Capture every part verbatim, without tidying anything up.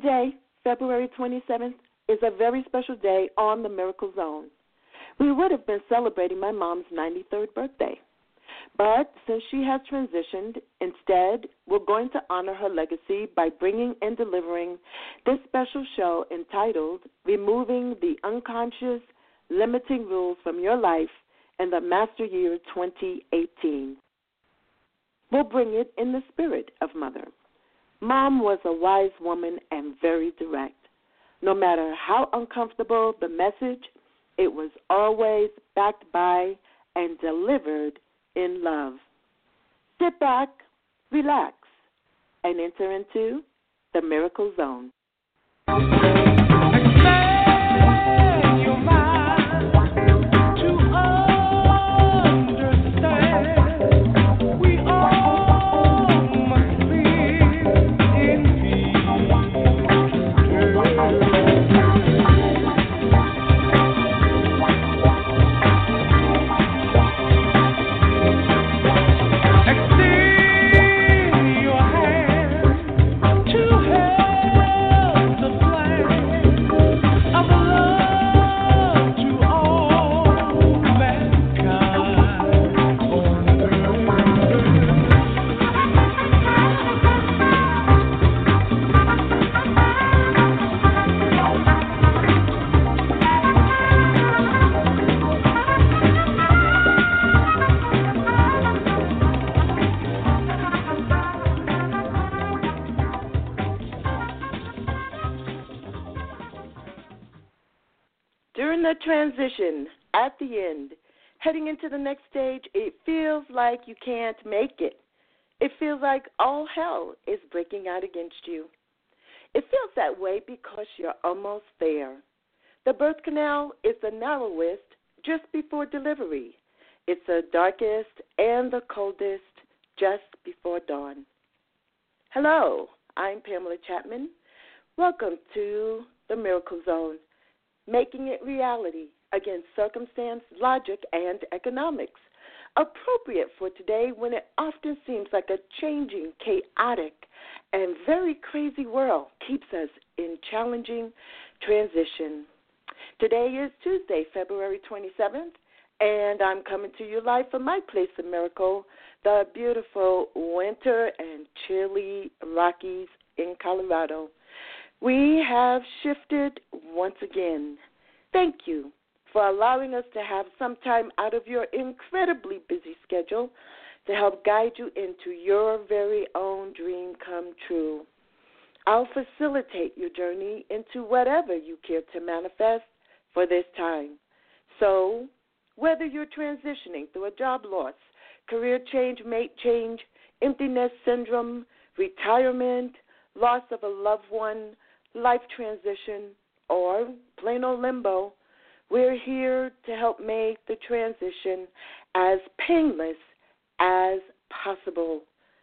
Today, February twenty-seventh, is a very special day on the Miracle Zone. We would have been celebrating my mom's ninety-third birthday. But since she has transitioned, instead, we're going to honor her legacy by bringing and delivering this special show entitled Removing the Unconscious Limiting Rules from Your Life in the Master Year twenty eighteen. We'll bring it in the spirit of Mother. Mom was a wise woman and very direct. No matter how uncomfortable the message, it was always backed by and delivered in love. Sit back, relax, and enter into the Miracle Zone. During the transition, at the end, heading into the next stage, it feels like you can't make it. It feels like all hell is breaking out against you. It feels that way because you're almost there. The birth canal is the narrowest just before delivery. It's the darkest and the coldest just before dawn. Hello, I'm Pamela Chapman. Welcome to the Miracle Zone, making it reality against circumstance, logic, and economics. Appropriate for today when it often seems like a changing, chaotic, and very crazy world keeps us in challenging transition. Today is Tuesday, February twenty-seventh, and I'm coming to you live from my place of miracle, the beautiful winter and chilly Rockies in Colorado. We have shifted once again. Thank you for allowing us to have some time out of your incredibly busy schedule to help guide you into your very own dream come true. I'll facilitate your journey into whatever you care to manifest for this time. So, whether you're transitioning through a job loss, career change, mate change, emptiness syndrome, retirement, loss of a loved one, life transition, or plain old limbo, we're here to help make the transition as painless as possible.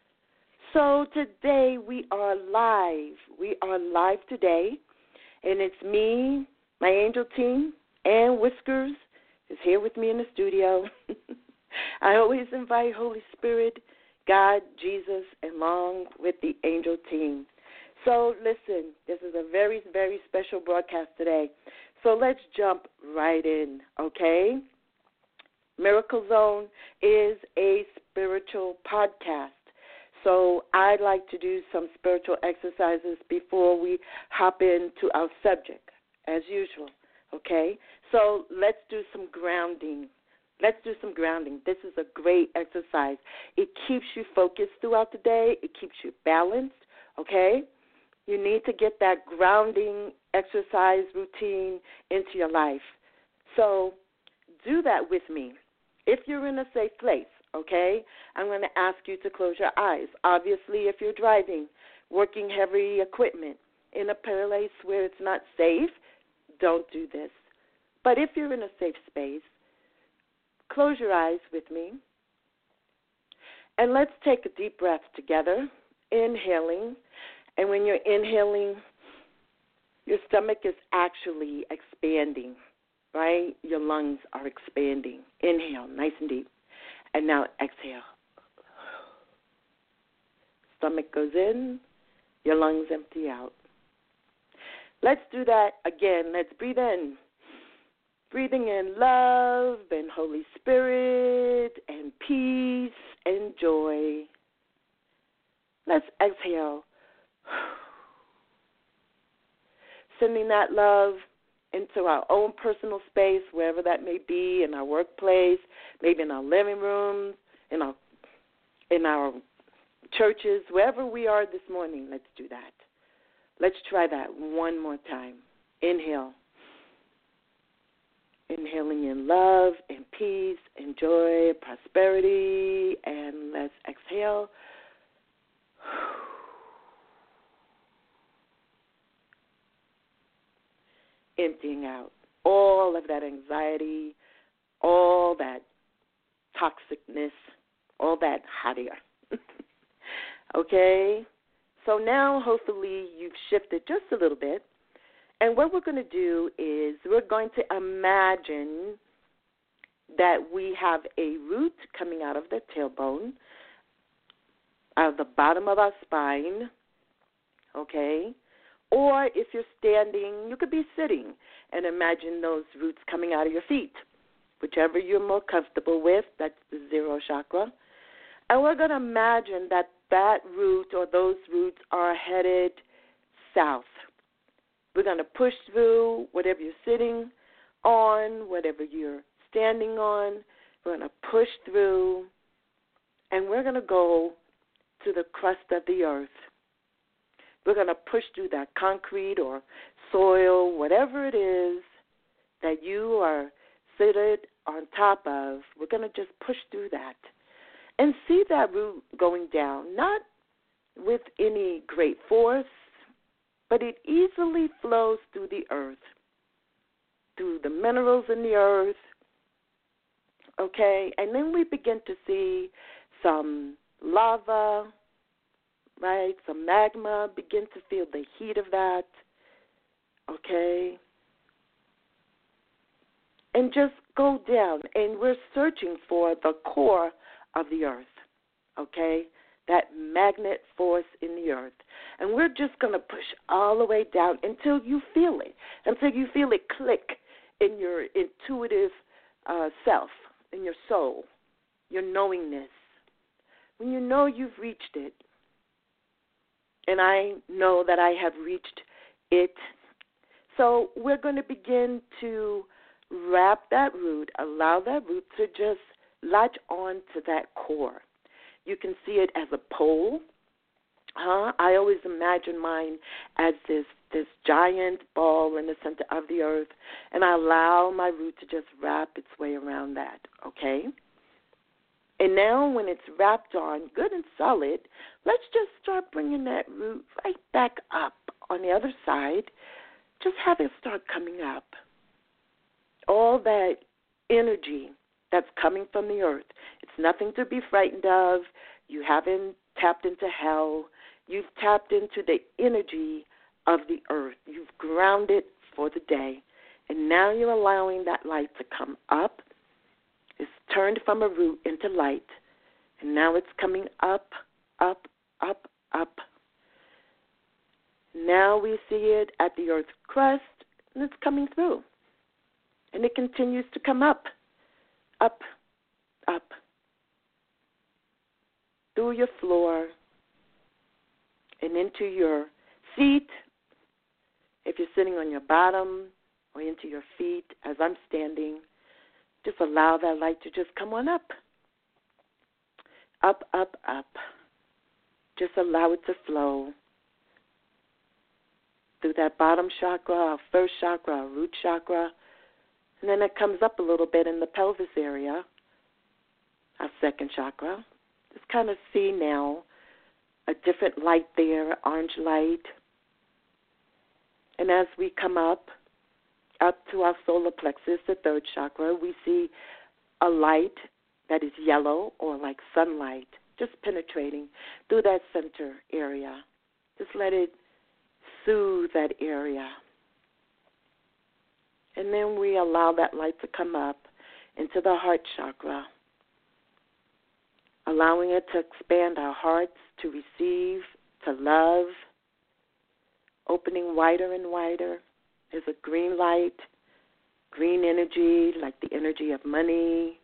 So today we are live. We are live today, and it's me, my angel team, and Whiskers is here with me in the studio. I always invite Holy Spirit, God, Jesus, along with the angel team. So listen, this is a very, very special broadcast today. So let's jump right in, okay? Miracle Zone is a spiritual podcast. So I'd like to do some spiritual exercises before we hop into our subject, as usual, okay? So let's do some grounding. Let's do some grounding. This is a great exercise. It keeps you focused throughout the day. It keeps you balanced, okay? You need to get that grounding exercise routine into your life. So do that with me. If you're in a safe place, okay, I'm going to ask you to close your eyes. Obviously, if you're driving, working heavy equipment in a place where it's not safe, don't do this. But if you're in a safe space, close your eyes with me. And let's take a deep breath together, inhaling. And when you're inhaling, your stomach is actually expanding, right? Your lungs are expanding. Inhale, nice and deep. And now exhale. Stomach goes in, your lungs empty out. Let's do that again. Let's breathe in. Breathing in love and Holy Spirit and peace and joy. Let's exhale. Sending that love into our own personal space, wherever that may be, in our workplace, maybe in our living rooms, in our in our churches, wherever we are this morning. Let's do that. Let's try that one more time. Inhale. Inhaling in love and peace and joy, prosperity, and let's exhale. Emptying out all of that anxiety, all that toxicness, all that hot air. Okay? So now hopefully you've shifted just a little bit. And what we're going to do is we're going to imagine that we have a root coming out of the tailbone, out of the bottom of our spine, okay? Or if you're standing, you could be sitting and imagine those roots coming out of your feet, whichever you're more comfortable with. That's the zero chakra. And we're going to imagine that that root or those roots are headed south. We're going to push through whatever you're sitting on, whatever you're standing on. We're going to push through, and we're going to go to the crust of the earth. We're going to push through that concrete or soil, whatever it is that you are seated on top of. We're going to just push through that and see that root going down, not with any great force, but it easily flows through the earth, through the minerals in the earth, okay? And then we begin to see some lava, right, some magma, begin to feel the heat of that, okay? And just go down, and we're searching for the core of the earth, okay? That magnet force in the earth. And we're just going to push all the way down until you feel it, until you feel it click in your intuitive uh, self, in your soul, your knowingness. When you know you've reached it, and I know that I have reached it, so we're going to begin to wrap that root, allow that root to just latch on to that core. You can see it as a pole. Huh? I always imagine mine as this this giant ball in the center of the earth, and I allow my root to just wrap its way around that, okay? And now when it's wrapped on good and solid, let's just start bringing that root right back up on the other side. Just have it start coming up. All that energy that's coming from the earth. It's nothing to be frightened of. You haven't tapped into hell. You've tapped into the energy of the earth. You've grounded for the day. And now you're allowing that light to come up. It's turned from a root into light. And now it's coming up, up, up, up. Now we see it at the earth's crust, and it's coming through. And it continues to come up. Up, up, through your floor and into your seat, if you're sitting on your bottom, or into your feet as I'm standing. Just allow that light to just come on up. Up, up, up. Just allow it to flow through that bottom chakra, our first chakra, our root chakra. And then it comes up a little bit in the pelvis area, our second chakra. Just kind of see now a different light there, orange light. And as we come up, up to our solar plexus, the third chakra, we see a light that is yellow or like sunlight, just penetrating through that center area. Just let it soothe that area. And then we allow that light to come up into the heart chakra, allowing it to expand our hearts to receive, to love, opening wider and wider. There's a green light, green energy, like the energy of money.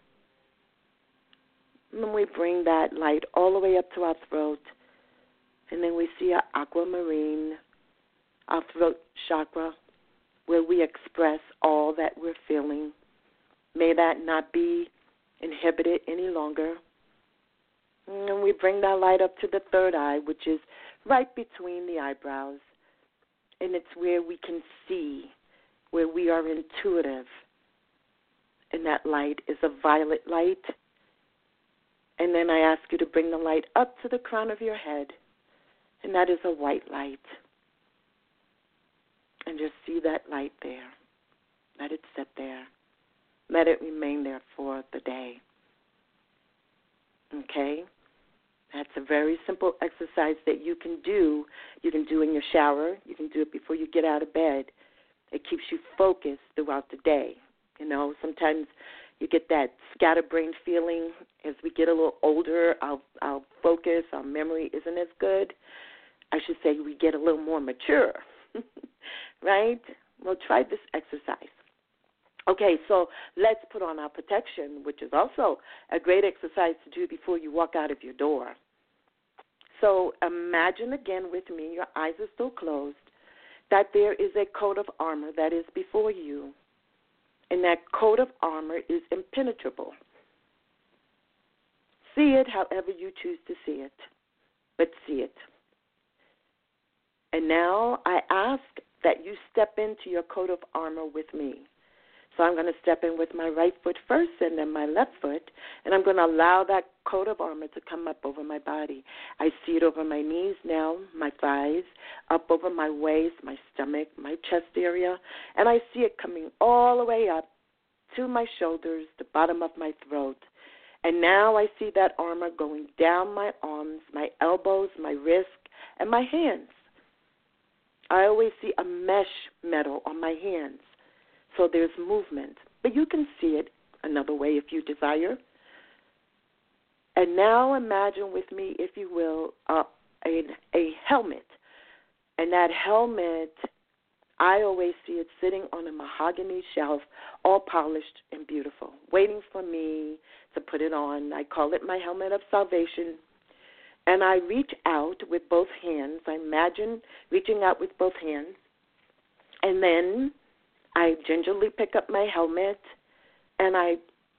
And then we bring that light all the way up to our throat. And then we see our aquamarine, our throat chakra, where we express all that we're feeling. May that not be inhibited any longer. And we bring that light up to the third eye, which is right between the eyebrows. And it's where we can see, where we are intuitive. And that light is a violet light. And then I ask you to bring the light up to the crown of your head, and that is a white light. And just see that light there. Let it sit there. Let it remain there for the day. Okay? That's a very simple exercise that you can do. You can do in your shower. You can do it before you get out of bed. It keeps you focused throughout the day. You know, sometimes you get that scatterbrained feeling. As we get a little older, our, our focus, our memory isn't as good. I should say we get a little more mature, right? Well, try this exercise. Okay, so let's put on our protection, which is also a great exercise to do before you walk out of your door. So imagine again with me, your eyes are still closed, that there is a coat of armor that is before you. And that coat of armor is impenetrable. See it however you choose to see it, but see it. And now I ask that you step into your coat of armor with me. So I'm going to step in with my right foot first and then my left foot, and I'm going to allow that coat of armor to come up over my body. I see it over my knees now, my thighs, up over my waist, my stomach, my chest area, and I see it coming all the way up to my shoulders, the bottom of my throat. And now I see that armor going down my arms, my elbows, my wrists, and my hands. I always see a mesh metal on my hands, so there's movement. But you can see it another way if you desire. And now imagine with me, if you will, uh, a, a helmet. And that helmet, I always see it sitting on a mahogany shelf, all polished and beautiful, waiting for me to put it on. I call it my helmet of salvation. And I reach out with both hands. I imagine reaching out with both hands. And then I gingerly pick up my helmet, and I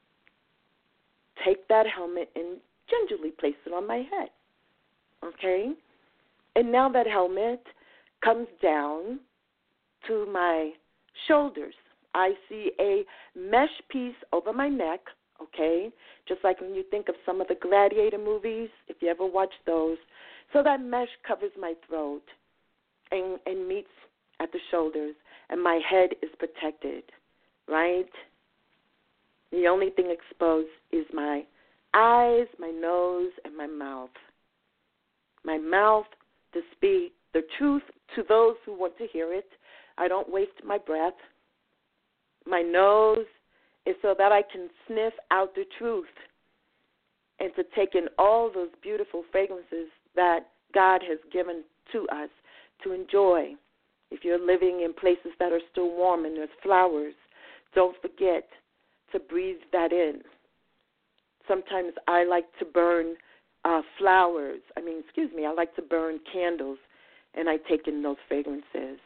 take that helmet and gingerly place it on my head. Okay? And now that helmet comes down to my shoulders. I see a mesh piece over my neck, okay, just like when you think of some of the Gladiator movies, if you ever watch those. So that mesh covers my throat and, and meets at the shoulders, and my head is protected, right? The only thing exposed is my eyes, my nose, and my mouth. My mouth to speak the truth to those who want to hear it. I don't waste my breath. My nose is so that I can sniff out the truth and to take in all those beautiful fragrances that God has given to us to enjoy. If you're living in places that are still warm and there's flowers, don't forget to breathe that in. Sometimes I like to burn uh, flowers. I mean, excuse me, I like to burn candles, and I take in those fragrances.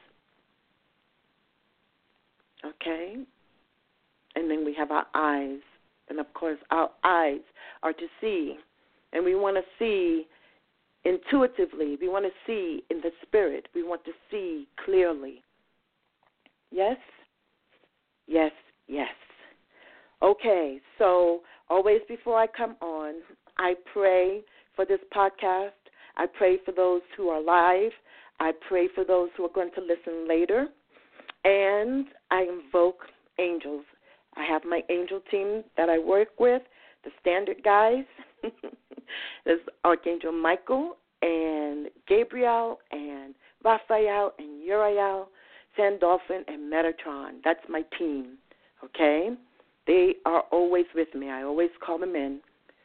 Okay? And then we have our eyes. And, of course, our eyes are to see. And we want to see intuitively. We want to see in the spirit. We want to see clearly. Yes? Yes, yes. Okay, so always before I come on, I pray for this podcast. I pray for those who are live. I pray for those who are going to listen later. And I invoke angels. I have my angel team that I work with, the standard guys. There's Archangel Michael and Gabriel and Raphael and Uriel, Sandalphon and Metatron. That's my team, okay? They are always with me. I always call them in.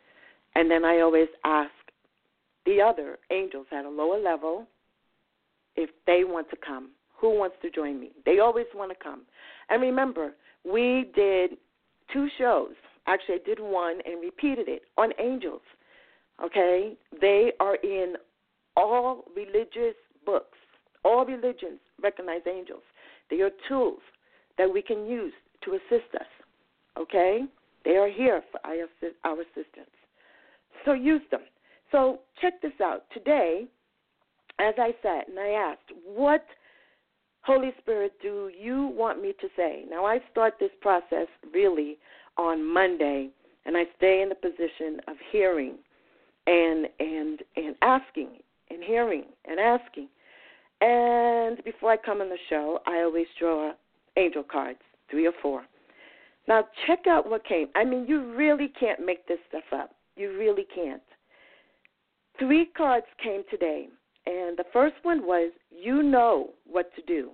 And then I always ask the other angels at a lower level if they want to come. Who wants to join me? They always want to come. And remember, we did two shows. Actually, I did one and repeated it on angels. Okay? They are in all religious books. All religions recognize angels. They are tools that we can use to assist us. Okay? They are here for our assistance. So use them. So check this out. Today, as I said, and I asked, what, Holy Spirit, do you want me to say? Now, I start this process really on Monday, and I stay in the position of hearing and and and asking and hearing and asking. And before I come on the show, I always draw angel cards, three or four. Now, check out what came. I mean, you really can't make this stuff up. You really can't. Three cards came today, and the first one was, you know what to do.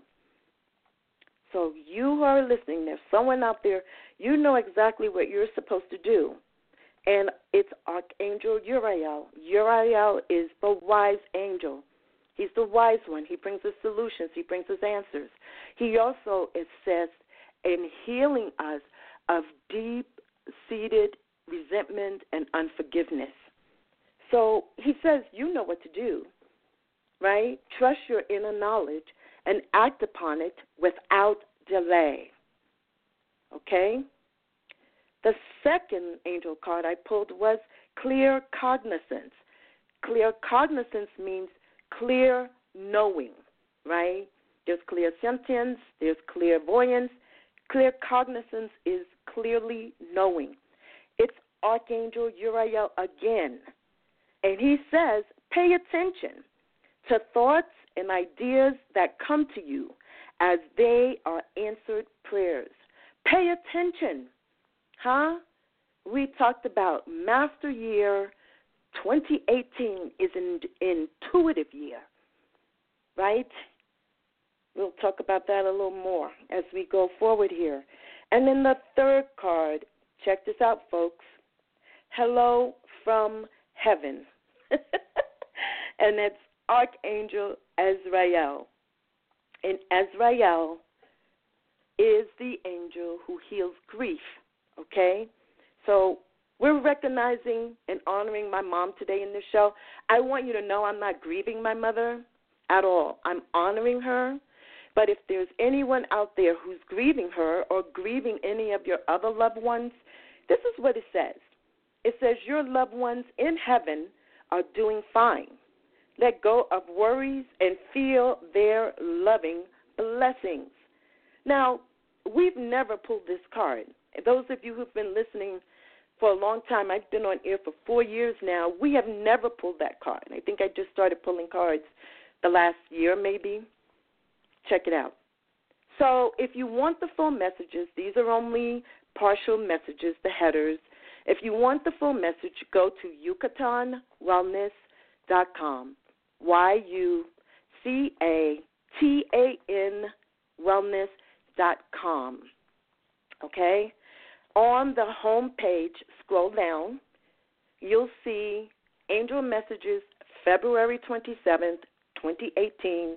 So you who are listening, there's someone out there, you know exactly what you're supposed to do. And it's Archangel Uriel. Uriel is the wise angel. He's the wise one. He brings us solutions. He brings us answers. He also assists in healing us of deep-seated resentment and unforgiveness. So he says, you know what to do, right? Trust your inner knowledge and act upon it without delay. Okay? The second angel card I pulled was clear cognizance. Clear cognizance means clear knowing, right? There's clear sentience, there's clairvoyance. Clear cognizance is clearly knowing. It's Archangel Uriel again. And he says, pay attention to thoughts and ideas that come to you as they are answered prayers. Pay attention. Huh? We talked about Master Year twenty eighteen is an intuitive year, right? We'll talk about that a little more as we go forward here. And then the third card, check this out, folks. Hello from heaven. And it's Archangel Azrael. And Azrael is the angel who heals grief, okay? So we're recognizing and honoring my mom today in this show. I want you to know I'm not grieving my mother at all. I'm honoring her. But if there's anyone out there who's grieving her or grieving any of your other loved ones, this is what it says. It says your loved ones in heaven are doing fine. Let go of worries and feel their loving blessings. Now, we've never pulled this card. Those of you who've been listening for a long time, I've been on air for four years now, we have never pulled that card. I think I just started pulling cards the last year maybe. Check it out. So if you want the full messages, these are only partial messages, the headers. If you want the full message, go to yucatan wellness dot com, Y U C A T A N wellness dot com, okay? On the home page, scroll down, you'll see Angel Messages, February twenty-seventh, twenty eighteen.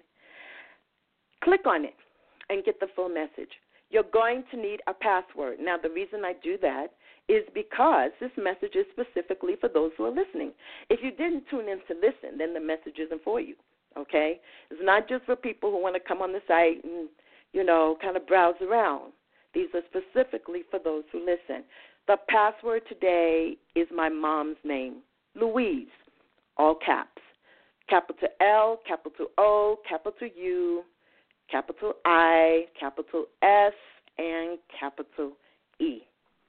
Click on it and get the full message. You're going to need a password. Now, the reason I do that is because this message is specifically for those who are listening. If you didn't tune in to listen, then the message isn't for you, okay? It's not just for people who want to come on the site and, you know, kind of browse around. These are specifically for those who listen. The password today is my mom's name, Louise, all caps. Capital L, capital O, capital U, capital I, capital S, and capital E.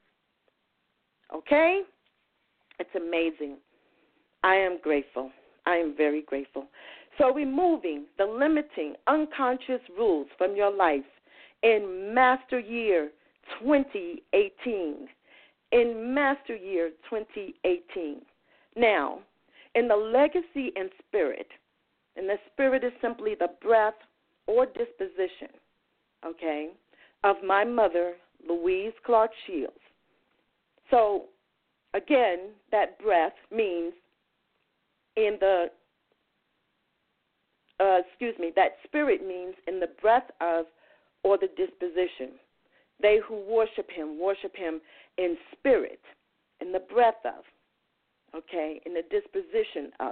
Okay? It's amazing. I am grateful. I am very grateful. So removing the limiting unconscious rules from your life in Master Year twenty eighteen. In Master Year twenty eighteen. Now, in the legacy and spirit, and the spirit is simply the breath or disposition, okay, of my mother, Louise Clark Shields. So, again, that breath means in the uh, excuse me, that spirit means in the breath of or the disposition. They who worship him, worship him in spirit, in the breath of, okay, in the disposition of,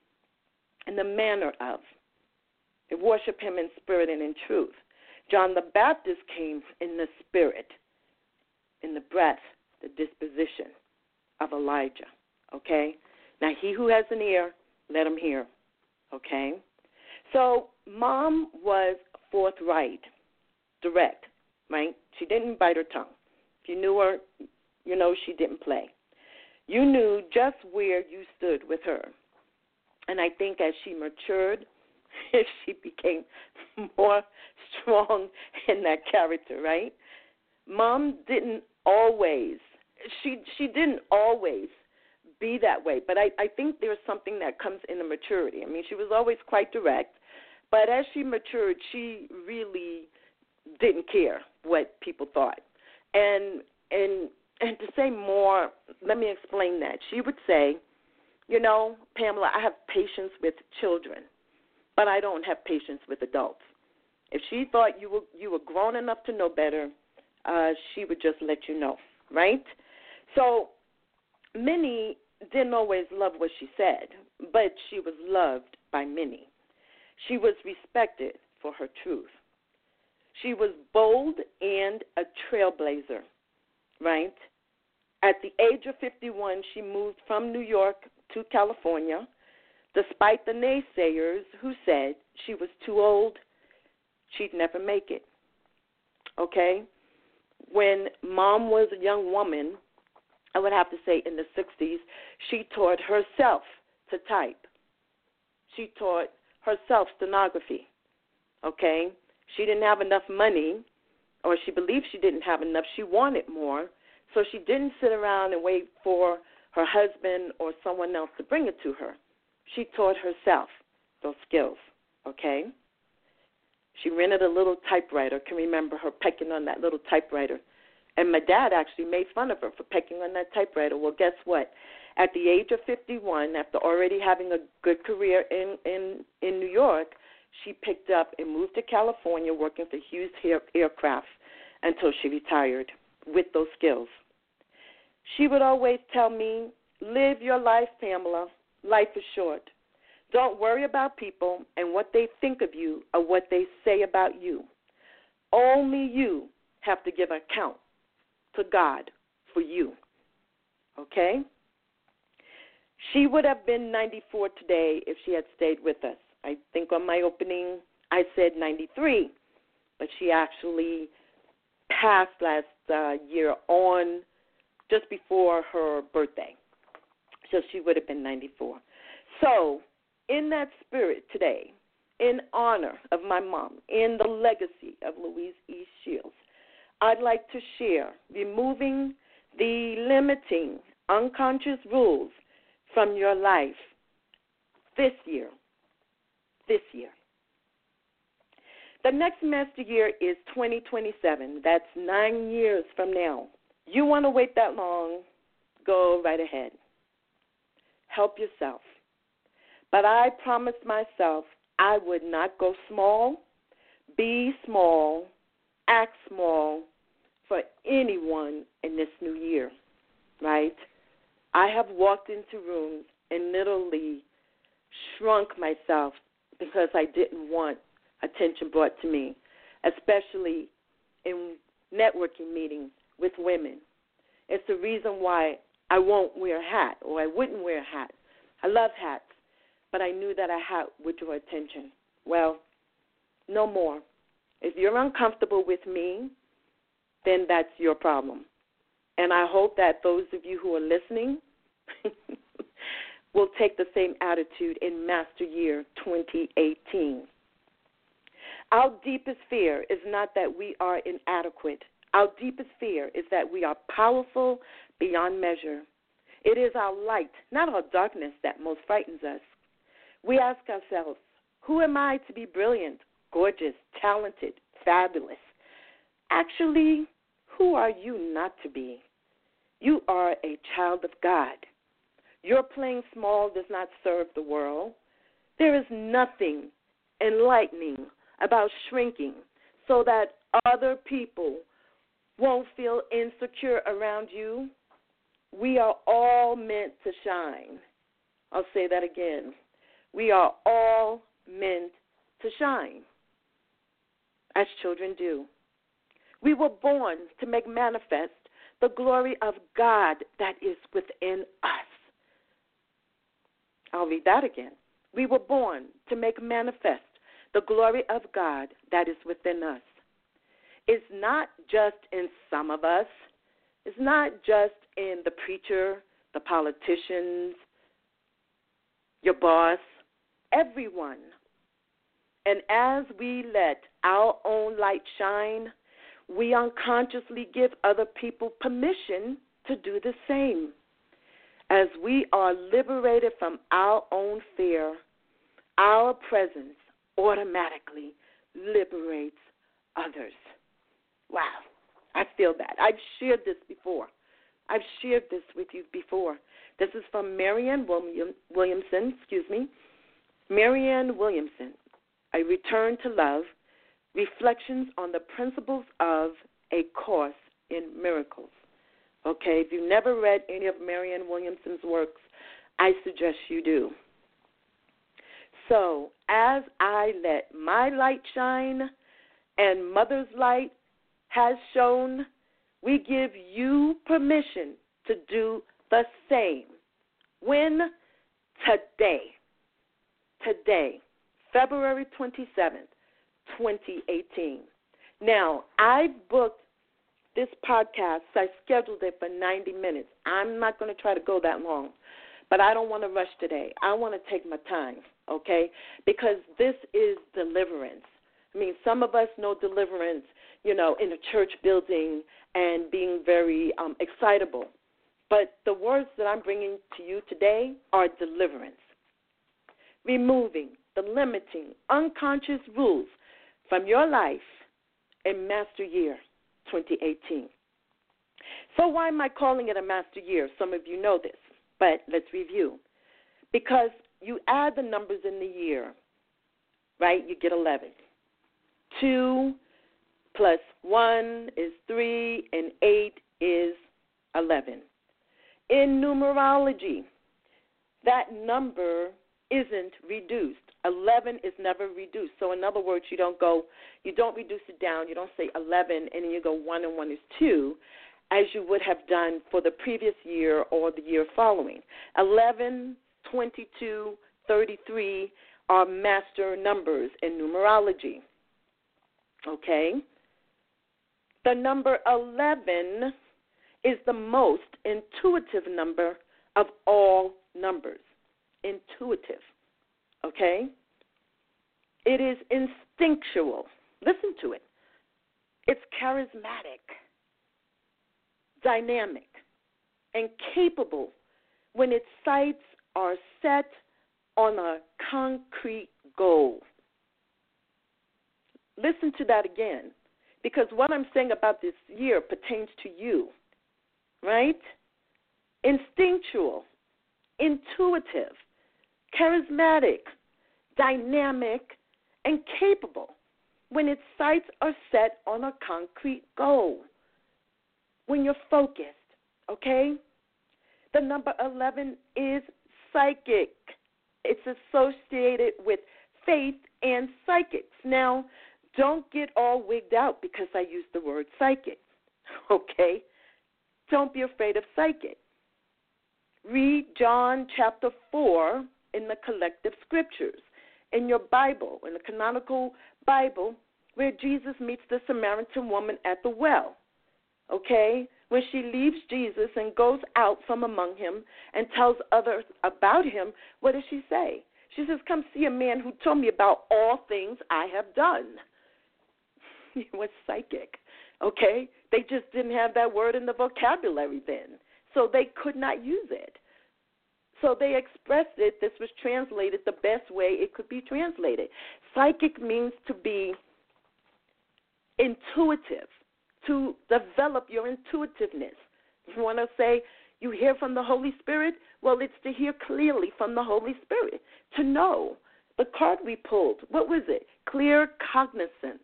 in the manner of. They worship him in spirit and in truth. John the Baptist came in the spirit, in the breath, the disposition of Elijah, okay? Now, he who has an ear, let him hear, okay? So Mom was forthright, direct, right? She didn't bite her tongue. If you knew her, you know she didn't play. You knew just where you stood with her. And I think as she matured, she became more strong in that character, right? Mom didn't always, she she didn't always be that way, but I, I think there's something that comes in the maturity. I mean, she was always quite direct, but as she matured, she really didn't care what people thought. And and and to say more, let me explain that. She would say, you know, Pamela, I have patience with children, but I don't have patience with adults. If she thought you were you were grown enough to know better, uh, she would just let you know, right? So Minnie didn't always love what she said, but she was loved by many. She was respected for her truth. She was bold and a trailblazer, right? At the age of fifty-one, she moved from New York to California, despite the naysayers who said she was too old, she'd never make it, okay? When Mom was a young woman, I would have to say in the sixties, she taught herself to type. She taught herself stenography, okay? She didn't have enough money, or she believed she didn't have enough. She wanted more, so she didn't sit around and wait for her husband or someone else to bring it to her. She taught herself those skills, okay? She rented a little typewriter. I can remember her pecking on that little typewriter. And my dad actually made fun of her for pecking on that typewriter. Well, guess what? At the age of fifty-one, after already having a good career in, in, in New York, she picked up and moved to California working for Hughes Aircraft until she retired with those skills. She would always tell me, live your life, Pamela. Life is short. Don't worry about people and what they think of you or what they say about you. Only you have to give account to God for you, okay? She would have been ninety-four today if she had stayed with us. I think on my opening I said ninety-three, but she actually passed last uh, year on just before her birthday. So she would have been ninety-four. So in that spirit today, in honor of my mom, in the legacy of Louise E. Shields, I'd like to share removing the limiting unconscious rules from your life this year. This year. The next master year is twenty twenty-seven. That's nine years from now. You want to wait that long, go right ahead. Help yourself. But I promised myself I would not go small, be small, act small for anyone in this new year, right? I have walked into rooms and literally shrunk myself because I didn't want attention brought to me, especially in networking meetings with women. It's the reason why I won't wear a hat, or I wouldn't wear a hat. I love hats, but I knew that a hat would draw attention. Well, no more. If you're uncomfortable with me, then that's your problem. And I hope that those of you who are listening will take the same attitude in Master Year twenty eighteen. Our deepest fear is not that we are inadequate. Our deepest fear is that we are powerful beyond measure. It is our light, not our darkness, that most frightens us. We ask ourselves, who am I to be brilliant, gorgeous, talented, fabulous? Actually, who are you not to be? You are a child of God. Your playing small does not serve the world. There is nothing enlightening, about shrinking, so that other people won't feel insecure around you. We are all meant to shine. I'll say that again. We are all meant to shine, as children do. We were born to make manifest the glory of God that is within us. I'll read that again. We were born to make manifest the glory of God that is within us. It's not just in some of us. It's not just in the preacher, the politicians, your boss, everyone. And as we let our own light shine, we unconsciously give other people permission to do the same. As we are liberated from our own fear, our presence automatically liberates others. Wow, I feel that. I've shared this before. I've shared this with you before. This is from Marianne William, Williamson, excuse me. Marianne Williamson, A Return to Love, Reflections on the Principles of A Course in Miracles. Okay, if you've never read any of Marianne Williamson's works, I suggest you do. So, as I let my light shine and Mother's light has shown, we give you permission to do the same. When? Today. Today, February twenty-seventh, twenty eighteen. Now, I booked this podcast, I scheduled it for ninety minutes. I'm not going to try to go that long, but I don't want to rush today. I want to take my time, okay, because this is deliverance. I mean, some of us know deliverance, you know, in a church building and being very um, excitable, but the words that I'm bringing to you today are deliverance, removing the limiting, unconscious rules from your life in Master Year twenty eighteen. So why am I calling it a Master Year? Some of you know this, but let's review. Because you add the numbers in the year, right? You get eleven. Two plus one is three, and eight is eleven. In numerology, that number isn't reduced. eleven is never reduced. So in other words, you don't go, you don't reduce it down. You don't say eleven and then you go one and one is two, as you would have done for the previous year or the year following. eleven, twenty-two, thirty-three are master numbers in numerology. Okay? The number eleven is the most intuitive number of all numbers. Intuitive. Okay? It is instinctual. Listen to it. It's charismatic, dynamic, and capable when its sights are set on a concrete goal. Listen to that again, because what I'm saying about this year pertains to you, right? Instinctual, intuitive, charismatic, dynamic, and capable when its sights are set on a concrete goal, when you're focused, okay? The number eleven is psychic. It's associated with faith and psychics. Now, don't get all wigged out because I used the word psychic, okay? Don't be afraid of psychic. Read John chapter four in the collective scriptures, in your Bible, in the canonical Bible, where Jesus meets the Samaritan woman at the well, okay? When she leaves Jesus and goes out from among him and tells others about him, what does she say? She says, come see a man who told me about all things I have done. He was psychic, okay? They just didn't have that word in the vocabulary then, so they could not use it. So they expressed it. This was translated the best way it could be translated. Psychic means to be intuitive, to develop your intuitiveness. You want to say you hear from the Holy Spirit? Well, it's to hear clearly from the Holy Spirit, to know The card we pulled, what was it? Clear cognizance.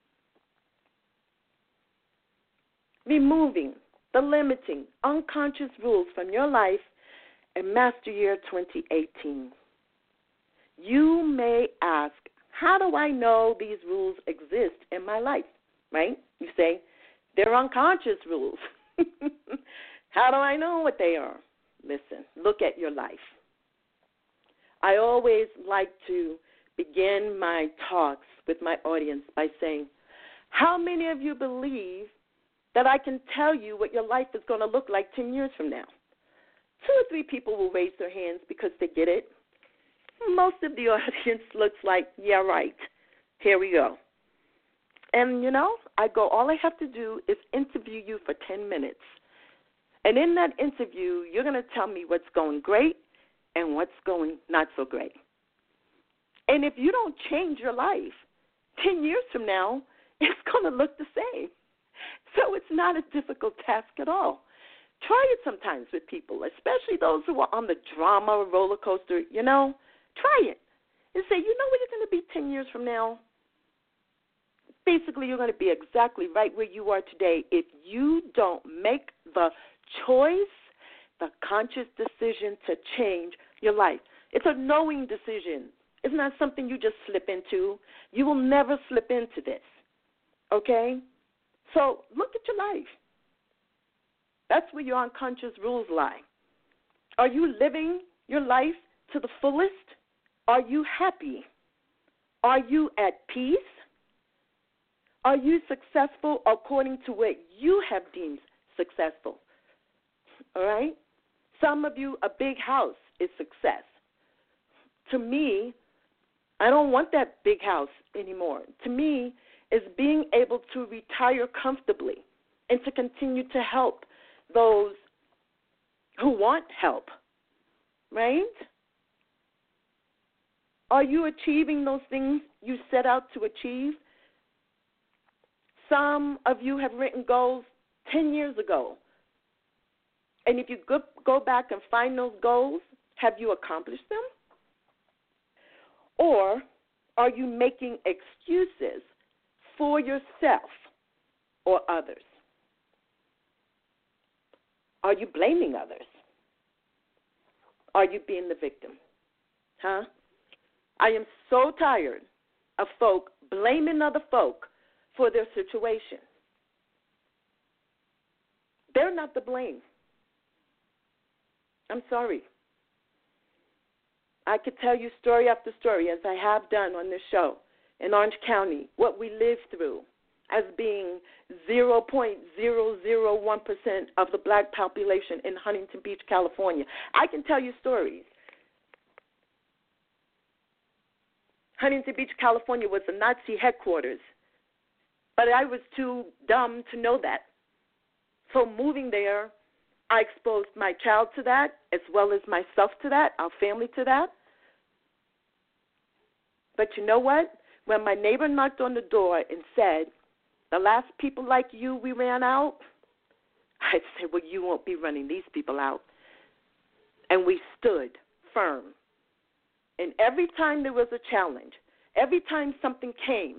Removing the limiting, unconscious rules from your life in Master Year twenty eighteen. You may ask, how do I know these rules exist in my life? Right? You say, they're unconscious rules. How do I know what they are? Listen, look at your life. I always like to begin my talks with my audience by saying, how many of you believe that I can tell you what your life is going to look like ten years from now? Two or three people will raise their hands because they get it. Most of the audience looks like, yeah, right. Here we go. And, you know, I go, all I have to do is interview you for ten minutes. And in that interview, you're going to tell me what's going great and what's going not so great. And if you don't change your life, ten years from now, it's going to look the same. So it's not a difficult task at all. Try it sometimes with people, especially those who are on the drama roller coaster, you know. Try it and say, you know where you're going to be ten years from now? Basically, you're going to be exactly right where you are today if you don't make the choice, the conscious decision to change your life. It's a knowing decision. It's not something you just slip into. You will never slip into this, okay? So look at your life. That's where your unconscious rules lie. Are you living your life to the fullest? Are you happy? Are you at peace? Are you successful according to what you have deemed successful? All right? Some of you, a big house is success. To me, I don't want that big house anymore. To me, it's being able to retire comfortably and to continue to help those who want help, right? Are you achieving those things you set out to achieve? Some of you have written goals ten years ago. And if you go, go back and find those goals, have you accomplished them? Or are you making excuses for yourself or others? Are you blaming others? Are you being the victim? Huh? I am so tired of folk blaming other folk for their situation. They're not to blame. I'm sorry. I could tell you story after story, as I have done on this show, in Orange County, what we lived through as being zero point zero zero one percent of the black population in Huntington Beach, California. I can tell you stories. Huntington Beach, California was the Nazi headquarters, but I was too dumb to know that. So moving there, I exposed my child to that as well as myself to that, our family to that. But you know what? When my neighbor knocked on the door and said, the last people like you, we ran out, I said, well, you won't be running these people out. And we stood firm. And every time there was a challenge, every time something came,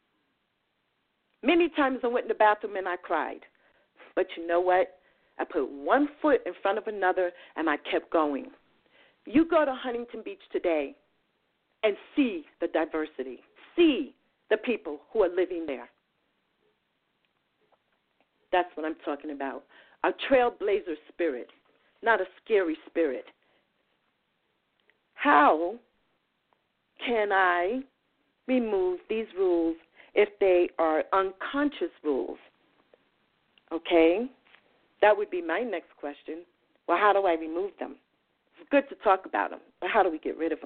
many times I went in the bathroom and I cried. But you know what? I put one foot in front of another and I kept going. You go to Huntington Beach today and see the diversity. See the people who are living there. That's what I'm talking about. A trailblazer spirit, not a scary spirit. How can I remove these rules if they are unconscious rules? Okay? That would be my next question. Well, how do I remove them? It's good to talk about them, but how do we get rid of them?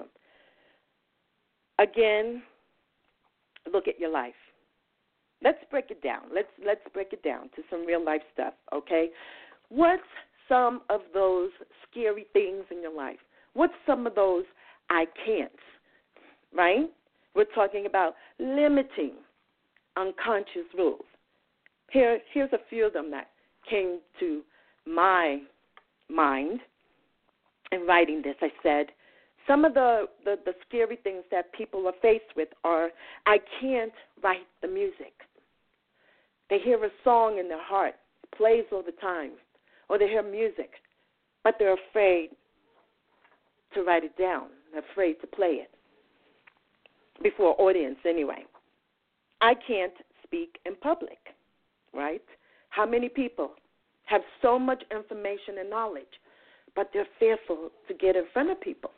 Again, look at your life. Let's break it down. Let's let's break it down to some real life stuff, okay? What's some of those scary things in your life? What's some of those I can'ts, right? We're talking about limiting unconscious rules. Here, here's a few of them that came to my mind in writing this. I said, Some of the, the, the scary things that people are faced with are, I can't write the music. They hear a song in their heart, it plays all the time, or they hear music, but they're afraid to write it down. They're afraid to play it before audience anyway. I can't speak in public, right? How many people have so much information and knowledge, but they're fearful to get in front of people?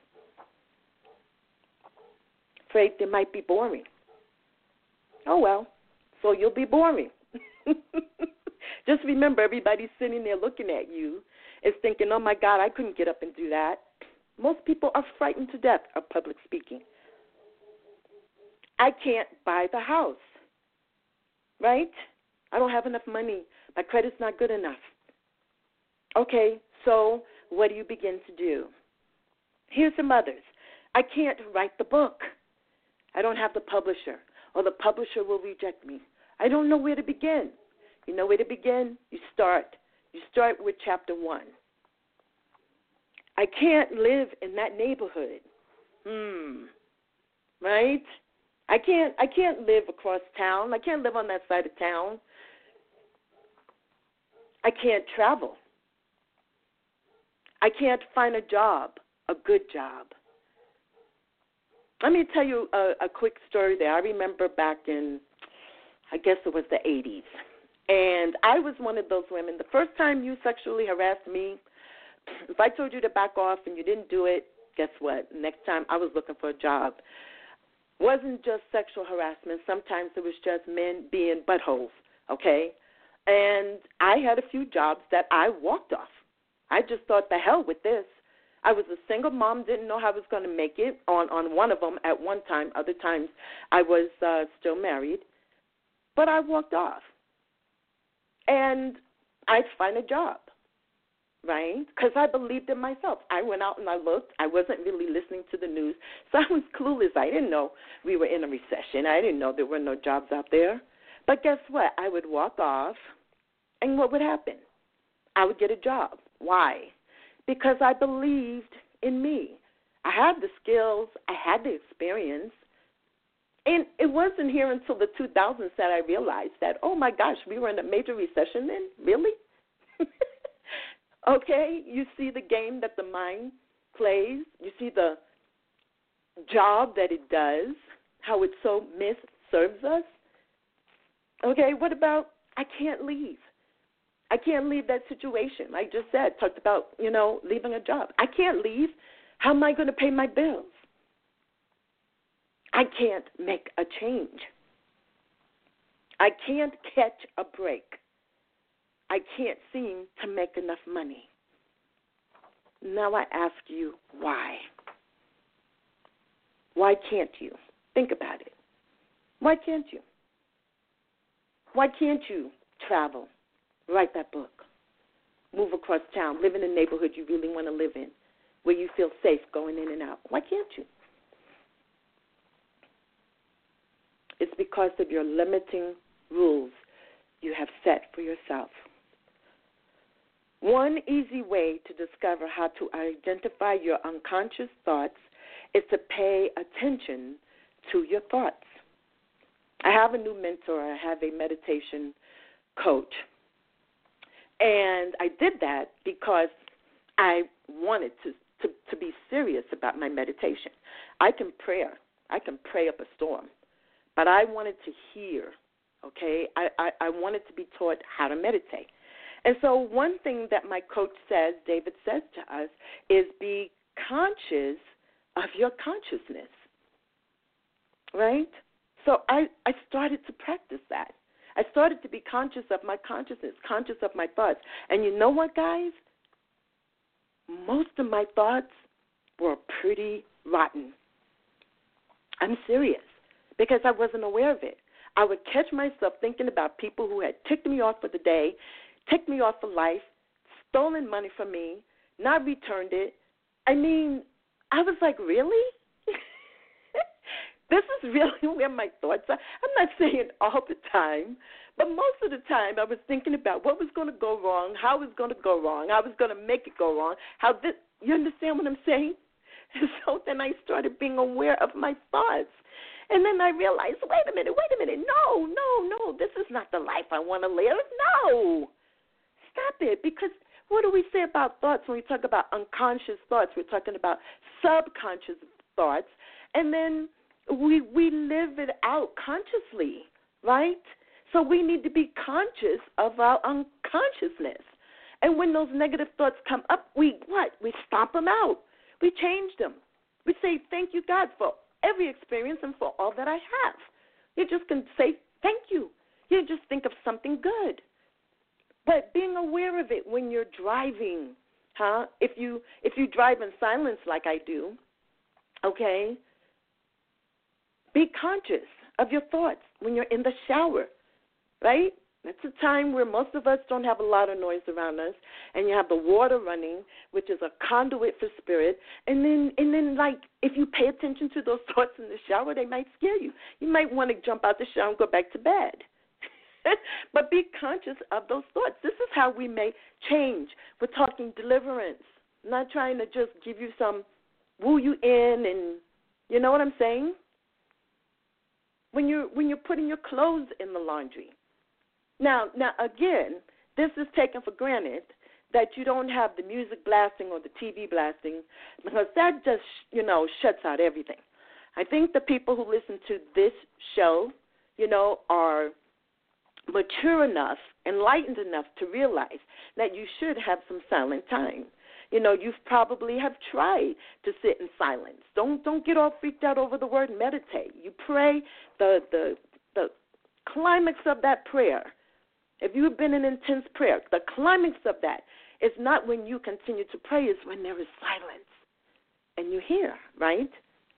Afraid they might be boring. Oh, well, so you'll be boring. Just remember, everybody sitting there looking at you is thinking, oh, my God, I couldn't get up and do that. Most people are frightened to death of public speaking. I can't buy the house, right? I don't have enough money. My credit's not good enough. Okay, so what do you begin to do? Here's some others. I can't write the book. I don't have the publisher, or the publisher will reject me. I don't know where to begin. You know where to begin? You start. You start with chapter one. I can't live in that neighborhood. Hmm. Right? I can't I can't live across town. I can't live on that side of town. I can't travel. I can't find a job, a good job. Let me tell you a, a quick story there. I remember back in, I guess it was the eighties, and I was one of those women. The first time you sexually harassed me, if I told you to back off and you didn't do it, guess what? Next time I was looking for a job. Wasn't just sexual harassment. Sometimes it was just men being buttholes, okay? And I had a few jobs that I walked off. I just thought, the hell with this. I was a single mom, didn't know how I was going to make it on, on one of them at one time. Other times I was uh, still married. But I walked off. And I'd find a job, right? Because I believed in myself. I went out and I looked. I wasn't really listening to the news. So I was clueless. I didn't know we were in a recession. I didn't know there were no jobs out there. But guess what? I would walk off, and what would happen? I would get a job. Why? Because I believed in me. I had the skills. I had the experience. And it wasn't here until the two thousands that I realized that, oh, my gosh, we were in a major recession then? Really? Okay, you see the game that the mind plays. You see the job that it does, how it so misserves us. Okay, what about I can't leave? I can't leave that situation. I just said, talked about, you know, leaving a job. I can't leave. How am I going to pay my bills? I can't make a change. I can't catch a break. I can't seem to make enough money. Now I ask you, why? Why can't you? Think about it. Why can't you? Why can't you travel, write that book, move across town, live in a neighborhood you really want to live in, where you feel safe going in and out? Why can't you? It's because of your limiting rules you have set for yourself. One easy way to discover how to identify your unconscious thoughts is to pay attention to your thoughts. I have a new mentor. I have a meditation coach. And I did that because I wanted to, to, to be serious about my meditation. I can pray. I can pray up a storm. But I wanted to hear, okay? I, I, I wanted to be taught how to meditate. And so one thing that my coach says, David says to us, is be conscious of your consciousness, right? So I, I started to practice that. I started to be conscious of my consciousness, conscious of my thoughts. And you know what, guys? Most of my thoughts were pretty rotten. I'm serious, because I wasn't aware of it. I would catch myself thinking about people who had ticked me off for the day, ticked me off for life, stolen money from me, not returned it. I mean, I was like, really? This is really where my thoughts are. I'm not saying all the time, but most of the time I was thinking about what was going to go wrong, how it was going to go wrong, how I was going to make it go wrong, how this, you understand what I'm saying? So then I started being aware of my thoughts. And then I realized, wait a minute, wait a minute. No, no, no, this is not the life I want to live. No. Stop it. Because what do we say about thoughts when we talk about unconscious thoughts? We're talking about subconscious thoughts. And then we we live it out consciously, right? So we need to be conscious of our unconsciousness. And when those negative thoughts come up, we what? We stomp them out. We change them. We say, thank you, God, for every experience and for all that I have. You just can say, thank you. You just think of something good. But being aware of it when you're driving, huh? If you if you drive in silence like I do, okay, be conscious of your thoughts when you're in the shower, right? That's a time where most of us don't have a lot of noise around us, and you have the water running, which is a conduit for spirit. And then, and then, like, if you pay attention to those thoughts in the shower, they might scare you. You might want to jump out the shower and go back to bed. But be conscious of those thoughts. This is how we may change. We're talking deliverance, not trying to just give you some woo you in, and you know what I'm saying? When you're when you're putting your clothes in the laundry. Now, now again, this is taken for granted that you don't have the music blasting or the T V blasting, because that just, you know, shuts out everything. I think the people who listen to this show, you know, are mature enough, enlightened enough to realize that you should have some silent time. You know, you've probably have tried to sit in silence. Don't don't get all freaked out over the word meditate. You pray the the the climax of that prayer. If you've been in intense prayer, the climax of that is not when you continue to pray, it's when there is silence and you hear, right?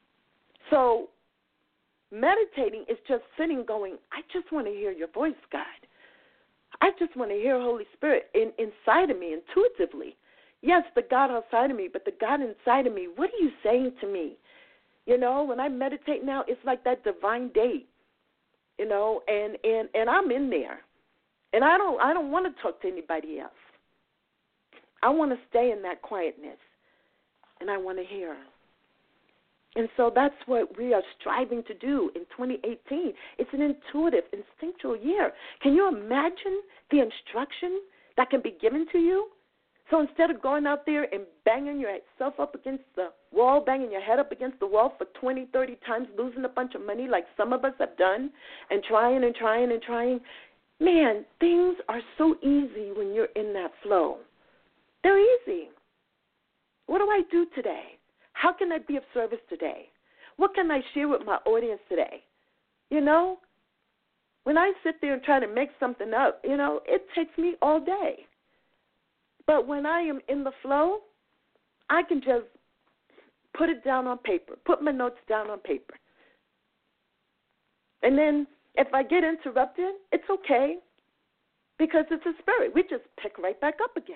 So meditating is just sitting going, I just want to hear your voice, God. I just want to hear Holy Spirit in, inside of me intuitively. Yes, the God outside of me, but the God inside of me, what are you saying to me? You know, when I meditate now, it's like that divine date, you know, and, and, and I'm in there. And I don't I don't want to talk to anybody else. I want to stay in that quietness, and I want to hear. And so that's what we are striving to do in twenty eighteen. It's an intuitive, instinctual year. Can you imagine the instruction that can be given to you? So instead of going out there and banging yourself up against the wall, banging your head up against the wall for twenty, thirty times, losing a bunch of money like some of us have done, and trying and trying and trying, man, things are so easy when you're in that flow. They're easy. What do I do today? How can I be of service today? What can I share with my audience today? You know, when I sit there and try to make something up, you know, it takes me all day. But when I am in the flow, I can just put it down on paper, put my notes down on paper. And then if I get interrupted, it's okay, because it's a spirit. We just pick right back up again.